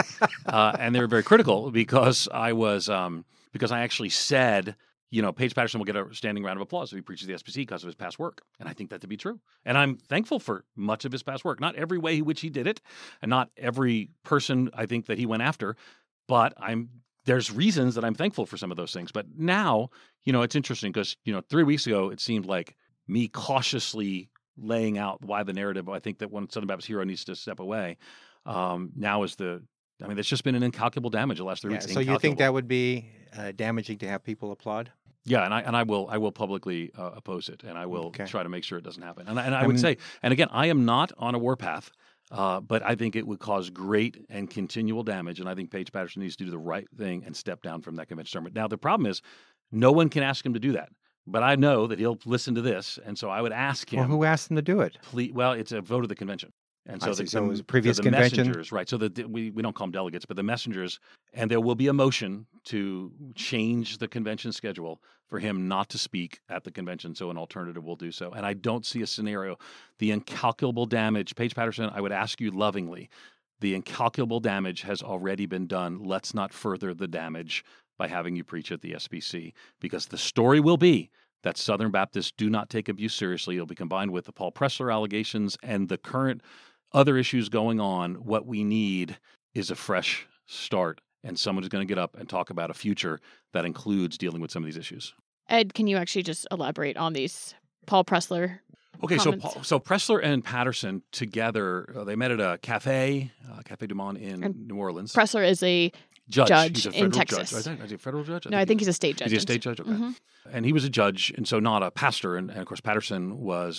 and they were very critical because I actually said, Paige Patterson will get a standing round of applause if he preaches the SBC because of his past work. And I think that to be true. And I'm thankful for much of his past work. Not every way in which he did it, and not every person I think that he went after, but there's reasons that I'm thankful for some of those things. But now, it's interesting because, 3 weeks ago, it seemed like me cautiously laying out why the narrative, I think that one Southern Baptist hero needs to step away, now is there's just been an incalculable damage the last 3 weeks. So you think that would be damaging to have people applaud? Yeah, and I will publicly oppose it, and I will try to make sure it doesn't happen. And I would say, and again, I am not on a warpath, but I think it would cause great and continual damage, and I think Paige Patterson needs to do the right thing and step down from that convention sermon. Now, the problem is, no one can ask him to do that. But I know that he'll listen to this, and so I would ask him. Well, who asked him to do it? Well, it's a vote of the convention. And so, it was a previous convention? Messengers, right? So we don't call them delegates, but the messengers, and there will be a motion to change the convention schedule for him not to speak at the convention, so an alternative will do so. And I don't see a scenario. The incalculable damage, Paige Patterson, I would ask you lovingly, the incalculable damage has already been done. Let's not further the damage by having you preach at the SBC, because the story will be that Southern Baptists do not take abuse seriously. It'll be combined with the Paul Pressler allegations and the current other issues going on. What we need is a fresh start and someone who's going to get up and talk about a future that includes dealing with some of these issues. Ed, can you actually just elaborate on these Paul Pressler Okay, comments? so Pressler and Patterson together, they met at a Cafe du Monde in New Orleans. Pressler is a judge in Texas. Is he a federal judge? I think he's a state judge. Is he a state judge? Okay. Mm-hmm. And he was a judge, and so not a pastor. And of course, Patterson was,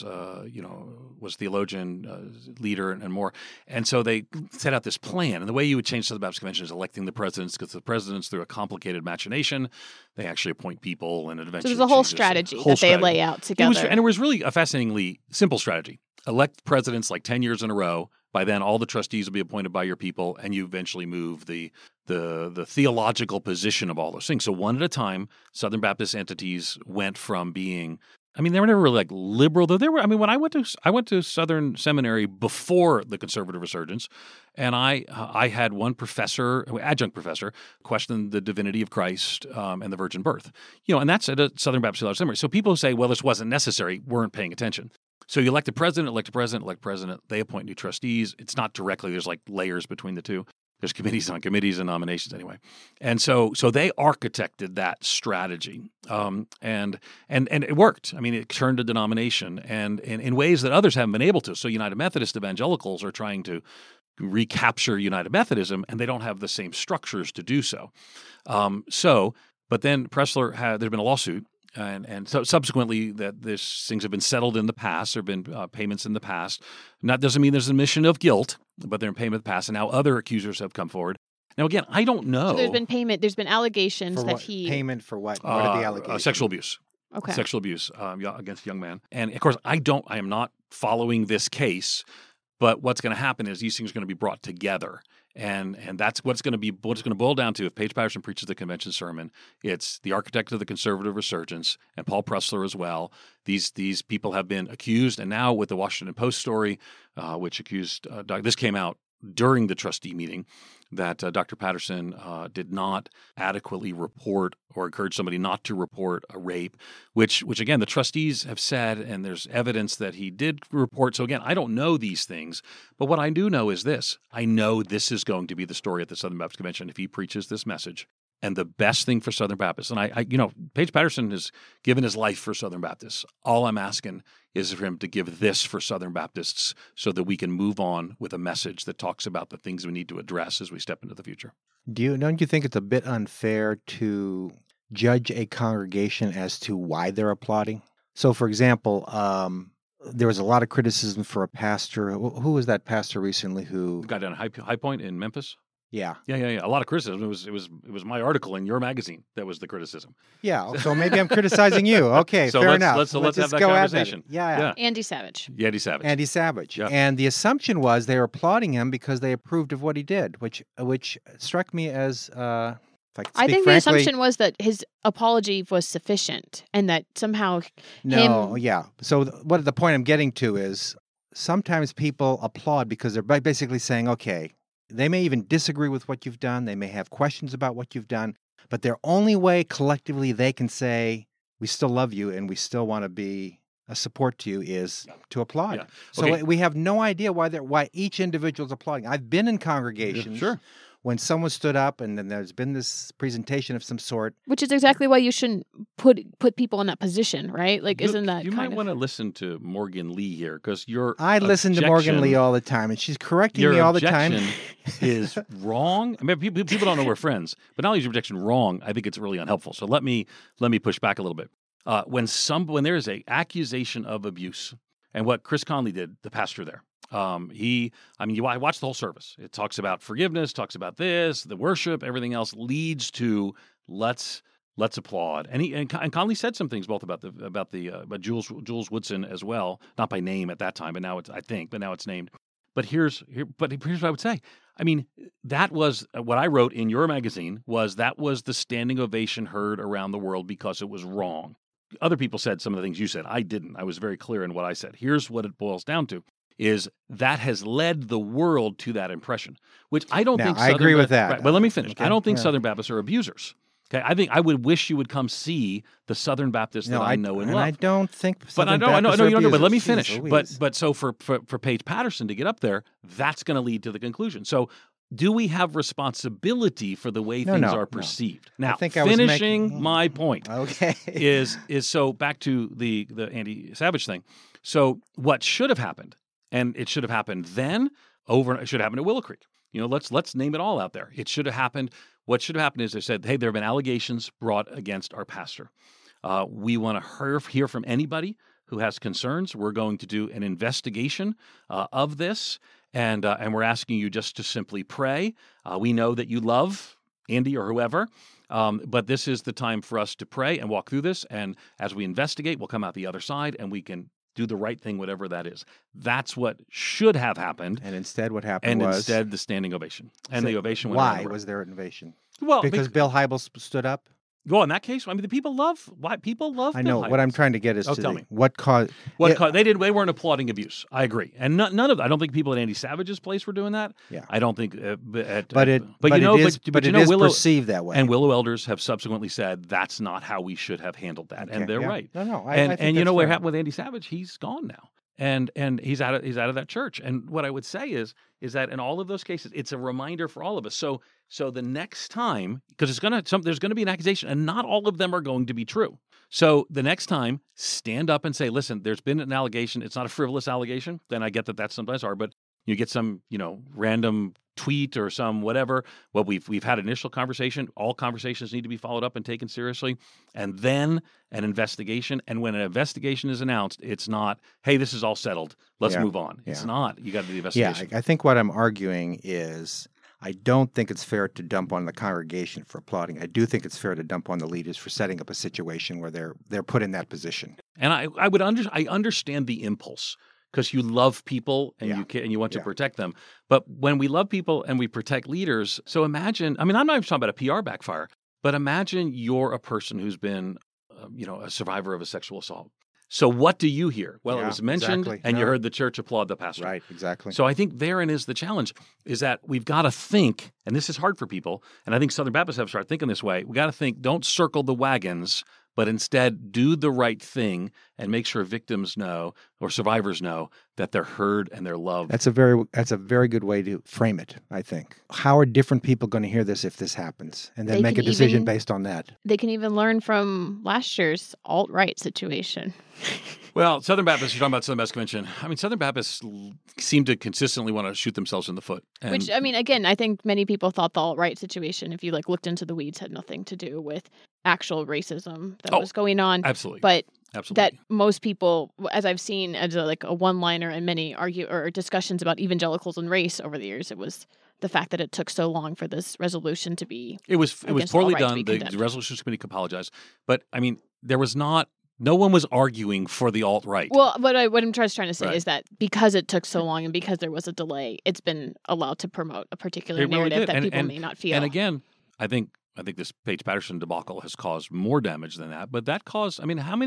was theologian, leader, and more. And so they set out this plan. And the way you would change Southern Baptist Convention is electing the presidents, because the presidents, through a complicated machination, they actually appoint people, and it eventually So there's a whole strategy that they lay out together. And it was really a fascinatingly simple strategy. Elect presidents like 10 years in a row. By then, all the trustees will be appointed by your people, and you eventually move the theological position of all those things. So one at a time, Southern Baptist entities went from being, they were never really like liberal, though they were. When I went to Southern Seminary before the conservative resurgence, and I had one professor, adjunct professor, question the divinity of Christ and the virgin birth. And that's at a Southern Baptist Theological Seminary. So people who say, well, this wasn't necessary, weren't paying attention. So you elect a president, elect president, they appoint new trustees. It's not directly, there's like layers between the two. There's committees on committees and nominations anyway. And so they architected that strategy. And it worked. It turned a denomination and in ways that others haven't been able to. So United Methodist evangelicals are trying to recapture United Methodism, and they don't have the same structures to do so. But then Pressler there's been a lawsuit. And so subsequently, that things have been settled in the past. There have been payments in the past. That doesn't mean there's an admission of guilt, but they're in payment in the past. And now other accusers have come forward. Now, again, I don't know. So there's been payment. There's been allegations that he... Payment for what? What are the allegations? Sexual abuse. Okay. Sexual abuse against a young man. And, of course, I am not following this case, but what's going to happen is these things are going to be brought together. And that's what's going to boil down to. If Paige Patterson preaches the convention sermon, it's the architect of the conservative resurgence and Paul Pressler as well. These people have been accused, and now with the Washington Post story, which accused this came out during the trustee meeting, that Dr. Patterson did not adequately report or encourage somebody not to report a rape, which again, the trustees have said, and there's evidence that he did report. So again, I don't know these things, but what I do know is this. I know this is going to be the story at the Southern Baptist Convention if he preaches this message. And the best thing for Southern Baptists, and Paige Patterson has given his life for Southern Baptists. All I'm asking is for him to give this for Southern Baptists so that we can move on with a message that talks about the things we need to address as we step into the future. Don't you think it's a bit unfair to judge a congregation as to why they're applauding? So, for example, there was a lot of criticism for a pastor. Who was that pastor recently who got down at High Point in Memphis? Yeah. Yeah. A lot of criticism. It was my article in your magazine that was the criticism. Yeah. So maybe I'm criticizing you. Okay, so fair enough. Let's have that go conversation. Yeah. Andy Savage. Yeah, Andy Savage. Andy Savage. Yeah. And the assumption was they were applauding him because they approved of what he did, which struck me as I think the assumption was that his apology was sufficient and that somehow So what the point I'm getting to is sometimes people applaud because they're basically saying, okay, they may even disagree with what you've done. They may have questions about what you've done, but their only way collectively they can say, we still love you and we still want to be a support to you is to applaud. Yeah. Okay. So we have no idea why each individual is applauding. I've been in congregations when someone stood up and then there's been this presentation of some sort. Which is exactly why you shouldn't put people in that position, right? Like, isn't that you might want to listen to Morgan Lee here because I listen to Morgan Lee all the time, and she's correcting me all the time. Your objection is wrong. I mean, people don't know we're friends, but not only is your objection wrong, I think it's really unhelpful. So let me push back a little bit. When there is an accusation of abuse, and what Chris Conley did, the pastor there, I watched the whole service. It talks about forgiveness, talks about this, the worship, everything else leads to let's applaud. And Conley said some things both about Jules Woodson as well, not by name at that time, but now it's named. But here's what I would say. I mean, that was what I wrote in your magazine that was the standing ovation heard around the world because it was wrong. Other people said some of the things you said. I didn't. I was very clear in what I said. Here's what it boils down to. Is that has led the world to that impression, which I don't think. I agree with that. Right, but let me finish. Okay. I don't think Southern Baptists are abusers. Okay, I think I would wish you would come see the Southern Baptists that I know and love. I don't think. But I know you don't know. But let me finish. But so for Paige Patterson to get up there, that's going to lead to the conclusion. So. Do we have responsibility for the way things are perceived? Now, finishing my point is so back to the Andy Savage thing. So what should have happened, and it should have happened then, it should have happened at Willow Creek. Let's name it all out there. It should have happened. What should have happened is they said, hey, there have been allegations brought against our pastor. We want to hear from anybody who has concerns. We're going to do an investigation of this. And we're asking you just to simply pray. We know that you love Andy or whoever, but this is the time for us to pray and walk through this. And as we investigate, we'll come out the other side and we can do the right thing, whatever that is. That's what should have happened. And instead what happened was? Instead, the standing ovation. And the ovation went Why was there an ovation? Well, because Bill Hybels stood up? Well, in that case, I mean, the people love. I know. What I'm trying to get is tell me what caused. They weren't applauding abuse. I agree, and none of. I don't think people at Andy Savage's place were doing that. Yeah. I don't think. But it is perceived that way. And Willow elders have subsequently said that's not how we should have handled that, and they're right. No. And you know what happened with Andy Savage? He's gone now. And he's out of that church. And what I would say is that in all of those cases, it's a reminder for all of us. So the next time, because there's gonna be an accusation, and not all of them are going to be true. So the next time, stand up and say, listen, there's been an allegation. It's not a frivolous allegation. Then I get that that's sometimes hard, but you get some random tweet or some whatever. Well, we've had an initial conversation. All conversations need to be followed up and taken seriously. And then an investigation. And when an investigation is announced, it's not, hey, this is all settled. Let's move on. Yeah. It's not. You got to do the investigation. Yeah, I think what I'm arguing is I don't think it's fair to dump on the congregation for applauding. I do think it's fair to dump on the leaders for setting up a situation where they're put in that position. And I understand the impulse. Because you love people and you want to protect them. But when we love people and we protect leaders, so imagine, I mean, I'm not even talking about a PR backfire, but imagine you're a person who's been, a survivor of a sexual assault. So what do you hear? Well, it was mentioned and you heard the church applaud the pastor. Right, exactly. So I think therein is the challenge, is that we've got to think, and this is hard for people, and I think Southern Baptists have started thinking this way, we got to think, don't circle the wagons, but instead do the right thing and make sure victims know or survivors know that they're heard and they're loved. That's a very good way to frame it, I think. How are different people going to hear this if this happens? And then make a decision based on that. They can even learn from last year's alt-right situation. Well, Southern Baptists, you're talking about Southern Baptist Convention. I mean, Southern Baptists seem to consistently want to shoot themselves in the foot. Which, I mean, again, I think many people thought the alt-right situation, if you looked into the weeds, had nothing to do with actual racism that was going on. Absolutely. But Absolutely. that most people, as I've seen as a one-liner in many discussions about evangelicals and race over the years, it was the fact that it took so long for this resolution to be. It was poorly done. The Resolutions Committee apologized, but I mean, there was not. No one was arguing for the alt-right. Well, what I'm trying to say is that because it took so long and because there was a delay, it's been allowed to promote a particular narrative that people may not feel. And again, I think this Paige Patterson debacle has caused more damage than that. But that caused. I mean, how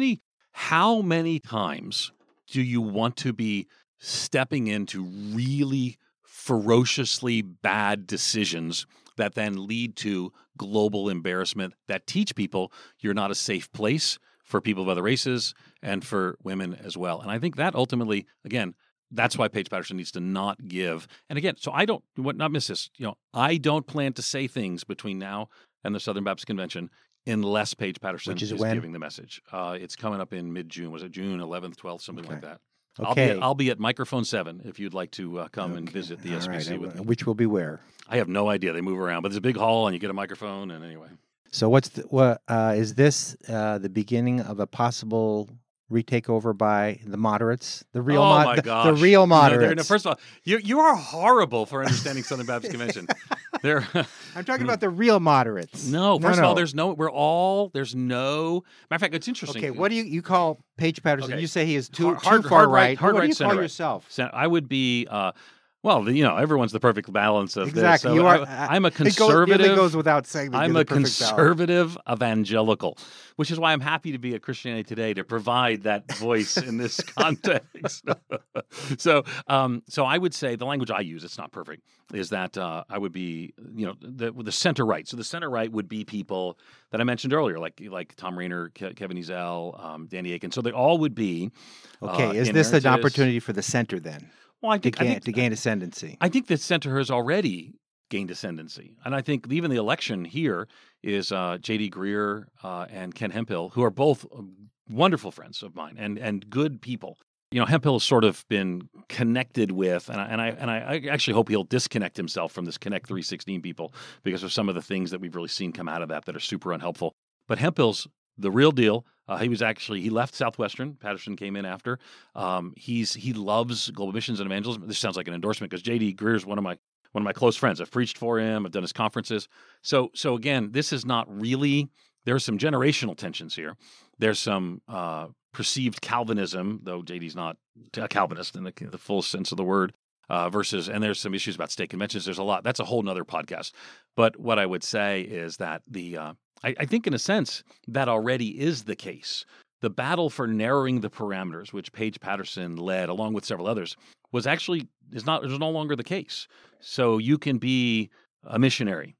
many times do you want to be stepping into really ferociously bad decisions that then lead to global embarrassment that teach people you're not a safe place for people of other races and for women as well? And I think that ultimately, again, that's why Paige Patterson needs to not give. And again, so not miss this. I don't plan to say things between now and the Southern Baptist Convention unless Paige Patterson is giving the message. It's coming up in mid-June. Was it June 11th, 12th, something like that? Okay. I'll be at Microphone 7 if you'd like to come and visit the SBC with me. Which will be where? I have no idea. They move around, but there's a big hall and you get a microphone. And anyway. So is this the beginning of a possible retakeover by the moderates? The real the real moderates. No, first of all, you are horrible for understanding Southern Baptist Convention. I'm talking about the real moderates. No, first of all, there's no. Matter of fact, it's interesting. Okay, what do you call Paige Patterson? Okay. You say he is too far right. What do you call yourself? I would be. Well, everyone's the perfect balance of exactly. this. So I'm a conservative. It goes without saying. I'm a conservative evangelical, which is why I'm happy to be at Christianity Today to provide that voice in this context. So I would say the language I use, it's not perfect, is that I would be, the center right. So the center right would be people that I mentioned earlier, like Tom Rainer, Kevin Ezell, Danny Akin. So they all would be. Okay, is this an opportunity for the center then? Well, I think to gain ascendancy. I think the center has already gained ascendancy, and I think even the election here is J.D. Greear and Ken Hemphill, who are both wonderful friends of mine and good people. Hemphill has sort of been connected with, and I actually hope he'll disconnect himself from this Connect 316 people because of some of the things that we've really seen come out of that are super unhelpful. But Hemphill's the real deal. He left Southwestern. Patterson came in after. He loves global missions and evangelism. This sounds like an endorsement because J.D. Greear is one of my close friends. I've preached for him. I've done his conferences. So again, this is not really. There's some generational tensions here. There's some perceived Calvinism, though J.D.'s not a Calvinist in the full sense of the word. And there's some issues about state conventions. There's a lot. That's a whole nother podcast. But what I would say is that I think in a sense that already is the case. The battle for narrowing the parameters, which Paige Patterson led along with several others, is no longer the case. So you can be a missionary,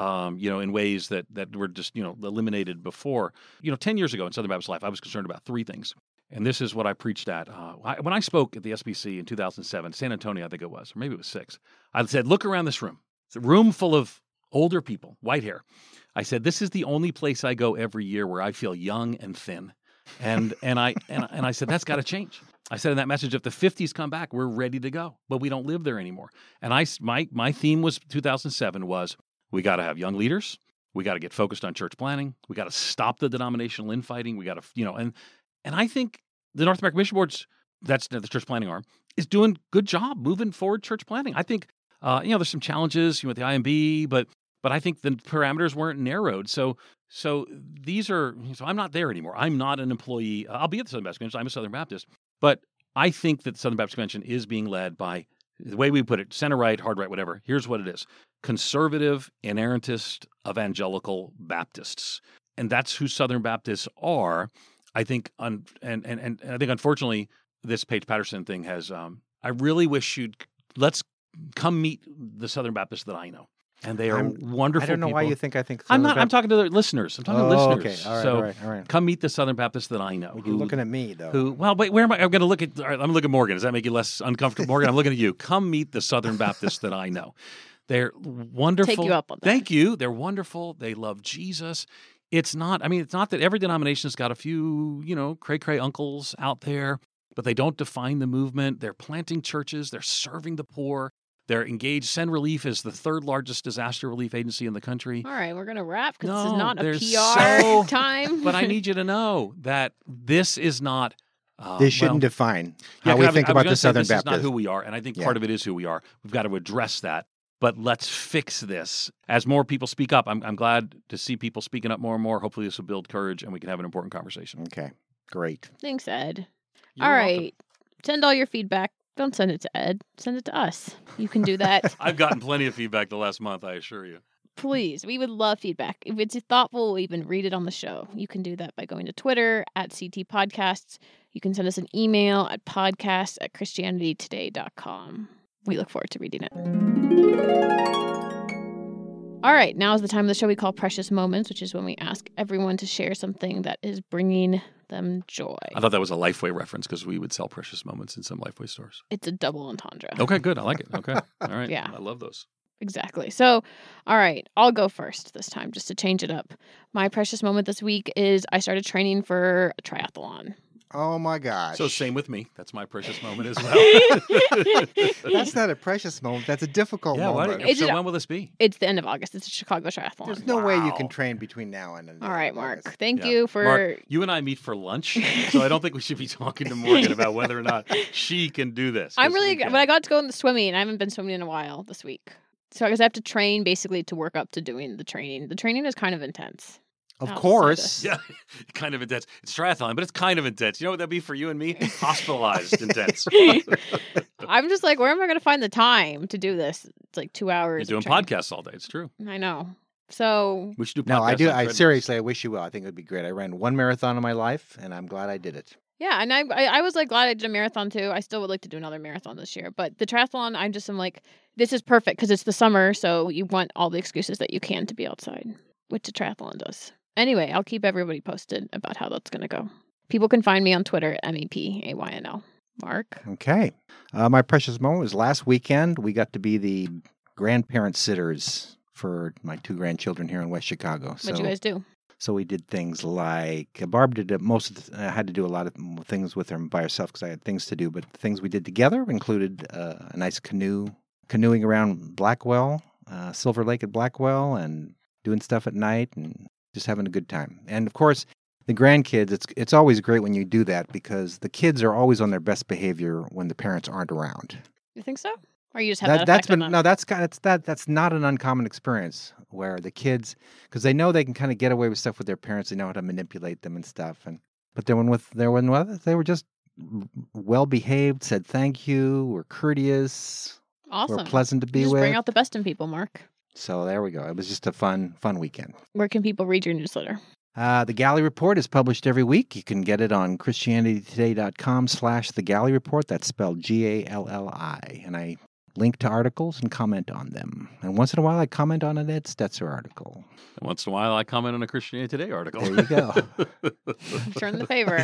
in ways that were just, eliminated before. 10 years ago in Southern Baptist Life, I was concerned about three things. And this is what I preached at. When I spoke at the SBC in 2007, San Antonio, I think it was, or maybe it was 6, I said, look around this room. It's a room full of older people, white hair. I said, this is the only place I go every year where I feel young and thin. And I said, that's got to change. I said in that message, if the 50s come back, we're ready to go, but we don't live there anymore. And my theme was 2007 was we got to have young leaders. We got to get focused on church planning. We got to stop the denominational infighting. We got to, and I think the North American Mission Board's, that's the church planning arm, is doing a good job moving forward church planning. I think, there's some challenges with the IMB, but I think the parameters weren't narrowed. So I'm not there anymore. I'm not an employee. I'll be at the Southern Baptist Convention. I'm a Southern Baptist. But I think that the Southern Baptist Convention is being led by, the way we put it, center right, hard right, whatever. Here's what it is. Conservative, inerrantist, evangelical Baptists. And that's who Southern Baptists are. I think, and I think unfortunately, this Paige Patterson thing has, I really wish let's come meet the Southern Baptists that I know. And they are wonderful people. I don't know why you think I think. I'm talking to the listeners. I'm talking to listeners. Okay. All right. Come meet the Southern Baptists that I know. You're looking at me, though. Where am I? I'm going to look at. All right, I'm going to look at Morgan. Does that make you less uncomfortable, Morgan? I'm looking at you. Come meet the Southern Baptists that I know. They're wonderful. Take you up on that. Thank you. They're wonderful. They love Jesus. It's not that every denomination's got a few, cray-cray uncles out there, but they don't define the movement. They're planting churches. They're serving the poor. They're engaged. Send Relief is the third largest disaster relief agency in the country. All right, we're going to wrap because No, this is not a there's PR time. But I need you to know that this is not... This shouldn't define how we think about the Southern Baptist. This is not who Baptist. we are, and I think part of it is who we are. We've got to address that. But let's fix this. As more people speak up, I'm glad to see people speaking up more and more. Hopefully this will build courage and we can have an important conversation. Okay, great. Thanks, Ed. You're all welcome. right. Send all your feedback. Don't send it to Ed. Send it to us. You can do that. I've gotten plenty of feedback the last month, I assure you. Please, we would love feedback. If it's thoughtful, we'll even read it on the show. You can do that by going to Twitter @CT Podcasts. You can send us an email at podcast@christianitytoday.com. We look forward to reading it. All right, now is the time of the show we call Precious Moments, which is when we ask everyone to share something that is bringing them joy. I thought that was a Lifeway reference because we would sell Precious Moments in some Lifeway stores. It's a double entendre. Okay, good. I like it. Okay. All right. Yeah. I love those. Exactly. So, all right, I'll go first this time just to change it up. My precious moment this week is I started training for a triathlon. Oh my gosh. So same with me. That's my precious moment as well. That's not a precious moment. That's a difficult moment. So when will this be? It's the end of August. It's a Chicago Triathlon. There's no way you can train between now and then. All right, Mark. Thank you for... Mark, you and I meet for lunch, so I don't think we should be talking to Morgan about whether or not she can do this. I'm really... But I got to go in the swimming. I haven't been swimming in a while this week. So I guess I have to train basically to work up to doing the training. The training is kind of intense. Of course. Yeah, kind of intense. It's triathlon, but it's kind of intense. You know what that'd be for you and me? Hospitalized intense. I'm just like, where am I going to find the time to do this? It's like 2 hours. You're doing podcasts all day. It's true. I know. So we should do podcasts. No, I do. I seriously, I wish you well. I think it would be great. I ran one marathon in my life, and I'm glad I did it. Yeah, and I was like glad I did a marathon too. I still would like to do another marathon this year, but the triathlon, I'm like, this is perfect because it's the summer, so you want all the excuses that you can to be outside, which a triathlon does. Anyway, I'll keep everybody posted about how that's going to go. People can find me on Twitter at MAPAYNL. Mark? Okay. My precious moment was last weekend. We got to be the grandparent sitters for my 2 grandchildren here in West Chicago. What'd you guys do? So we did things like, Barb did I had to do a lot of things with her by herself because I had things to do, but the things we did together included a nice canoeing around Blackwell, Silver Lake at Blackwell, and doing stuff at night and just having a good time. And of course, the grandkids, it's always great when you do that because the kids are always on their best behavior when the parents aren't around. You think so? Or you just have that effect on them? No, that's not an uncommon experience where the kids, because they know they can kind of get away with stuff with their parents, they know how to manipulate them and stuff. But they were just well behaved, said thank you, were courteous, awesome, were pleasant to be with. Bring out the best in people, Mark. So there we go. It was just a fun weekend. Where can people read your newsletter? The Galley Report is published every week. You can get it on ChristianityToday.com/The Galley Report. That's spelled GALLI. And I link to articles and comment on them. And once in a while, I comment on an Ed Stetzer article. And once in a while, I comment on a Christianity Today article. There you go. Turn the favor.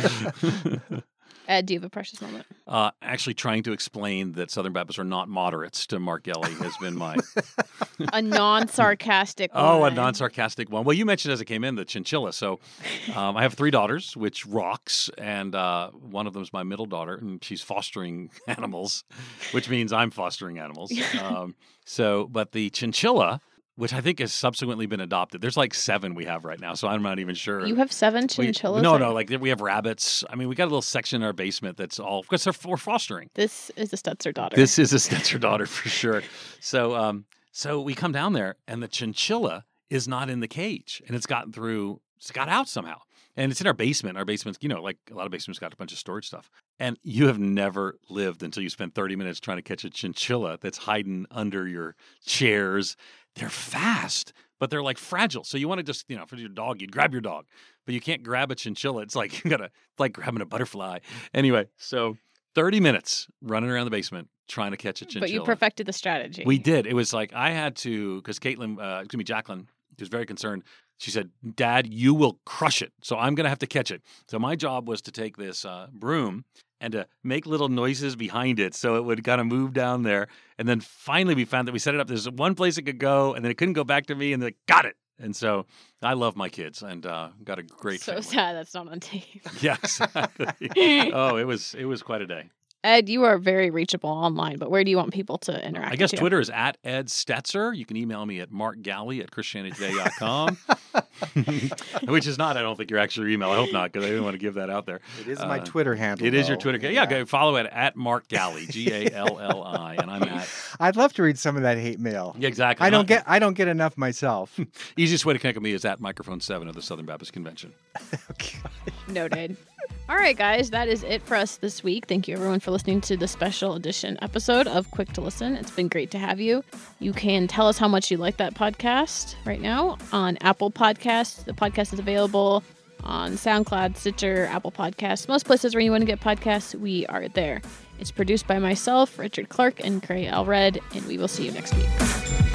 Ed, do you have a precious moment? Actually, trying to explain that Southern Baptists are not moderates to Mark Gelly has been my... A non-sarcastic one. Oh, a non-sarcastic one. Well, you mentioned as it came in the chinchilla. So I have 3 daughters, which rocks. And one of them is my middle daughter, and she's fostering animals, which means I'm fostering animals. But the chinchilla, which I think has subsequently been adopted. There's like 7 we have right now, so I'm not even sure. You have 7 chinchillas? No, like we have rabbits. I mean, we got a little section in our basement that's all, because we're fostering. This is a Stetzer daughter. This is a Stetzer daughter for sure. So we come down there, and the chinchilla is not in the cage, and it's got out somehow. And it's in our basement. Our basement's, like a lot of basements got a bunch of storage stuff. And you have never lived until you spend 30 minutes trying to catch a chinchilla that's hiding under your chairs. They're fast, but they're like fragile. So you want to just, for your dog, you'd grab your dog, but you can't grab a chinchilla. It's like like grabbing a butterfly. Anyway, so 30 minutes running around the basement trying to catch a chinchilla. But you perfected the strategy. We did. It was like I had to, because Jacqueline, was very concerned. She said, Dad, you will crush it. So I'm going to have to catch it. So my job was to take this broom and to make little noises behind it so it would kind of move down there. And then finally we found that we set it up. There's one place it could go, and then it couldn't go back to me, and they got it. And so I love my kids and got a great family. So sad that's not on tape. Yeah, exactly. Oh, it was quite a day. Ed, you are very reachable online, but where do you want people to interact I guess with you? Twitter is at Ed Stetzer. You can email me at markgalley@christianitytoday.com, which is not, I don't think, your actual email. I hope not, because I didn't want to give that out there. It is my Twitter handle. It is your though. Twitter. Yeah, go follow it at Mark Galley, Galli, and I'm at. I'd love to read some of that hate mail. Yeah, exactly. I don't get enough myself. Easiest way to connect with me is at microphone 7 of the Southern Baptist Convention. Okay. Noted. All right, guys, that is it for us this week. Thank you, everyone, for listening to the special edition episode of Quick to Listen. It's been great to have you. You can tell us how much you like that podcast right now on Apple Podcasts. The podcast is available on SoundCloud, Stitcher, Apple Podcasts. Most places where you want to get podcasts, we are there. It's produced by myself, Richard Clark, and Gray Elred, and we will see you next week.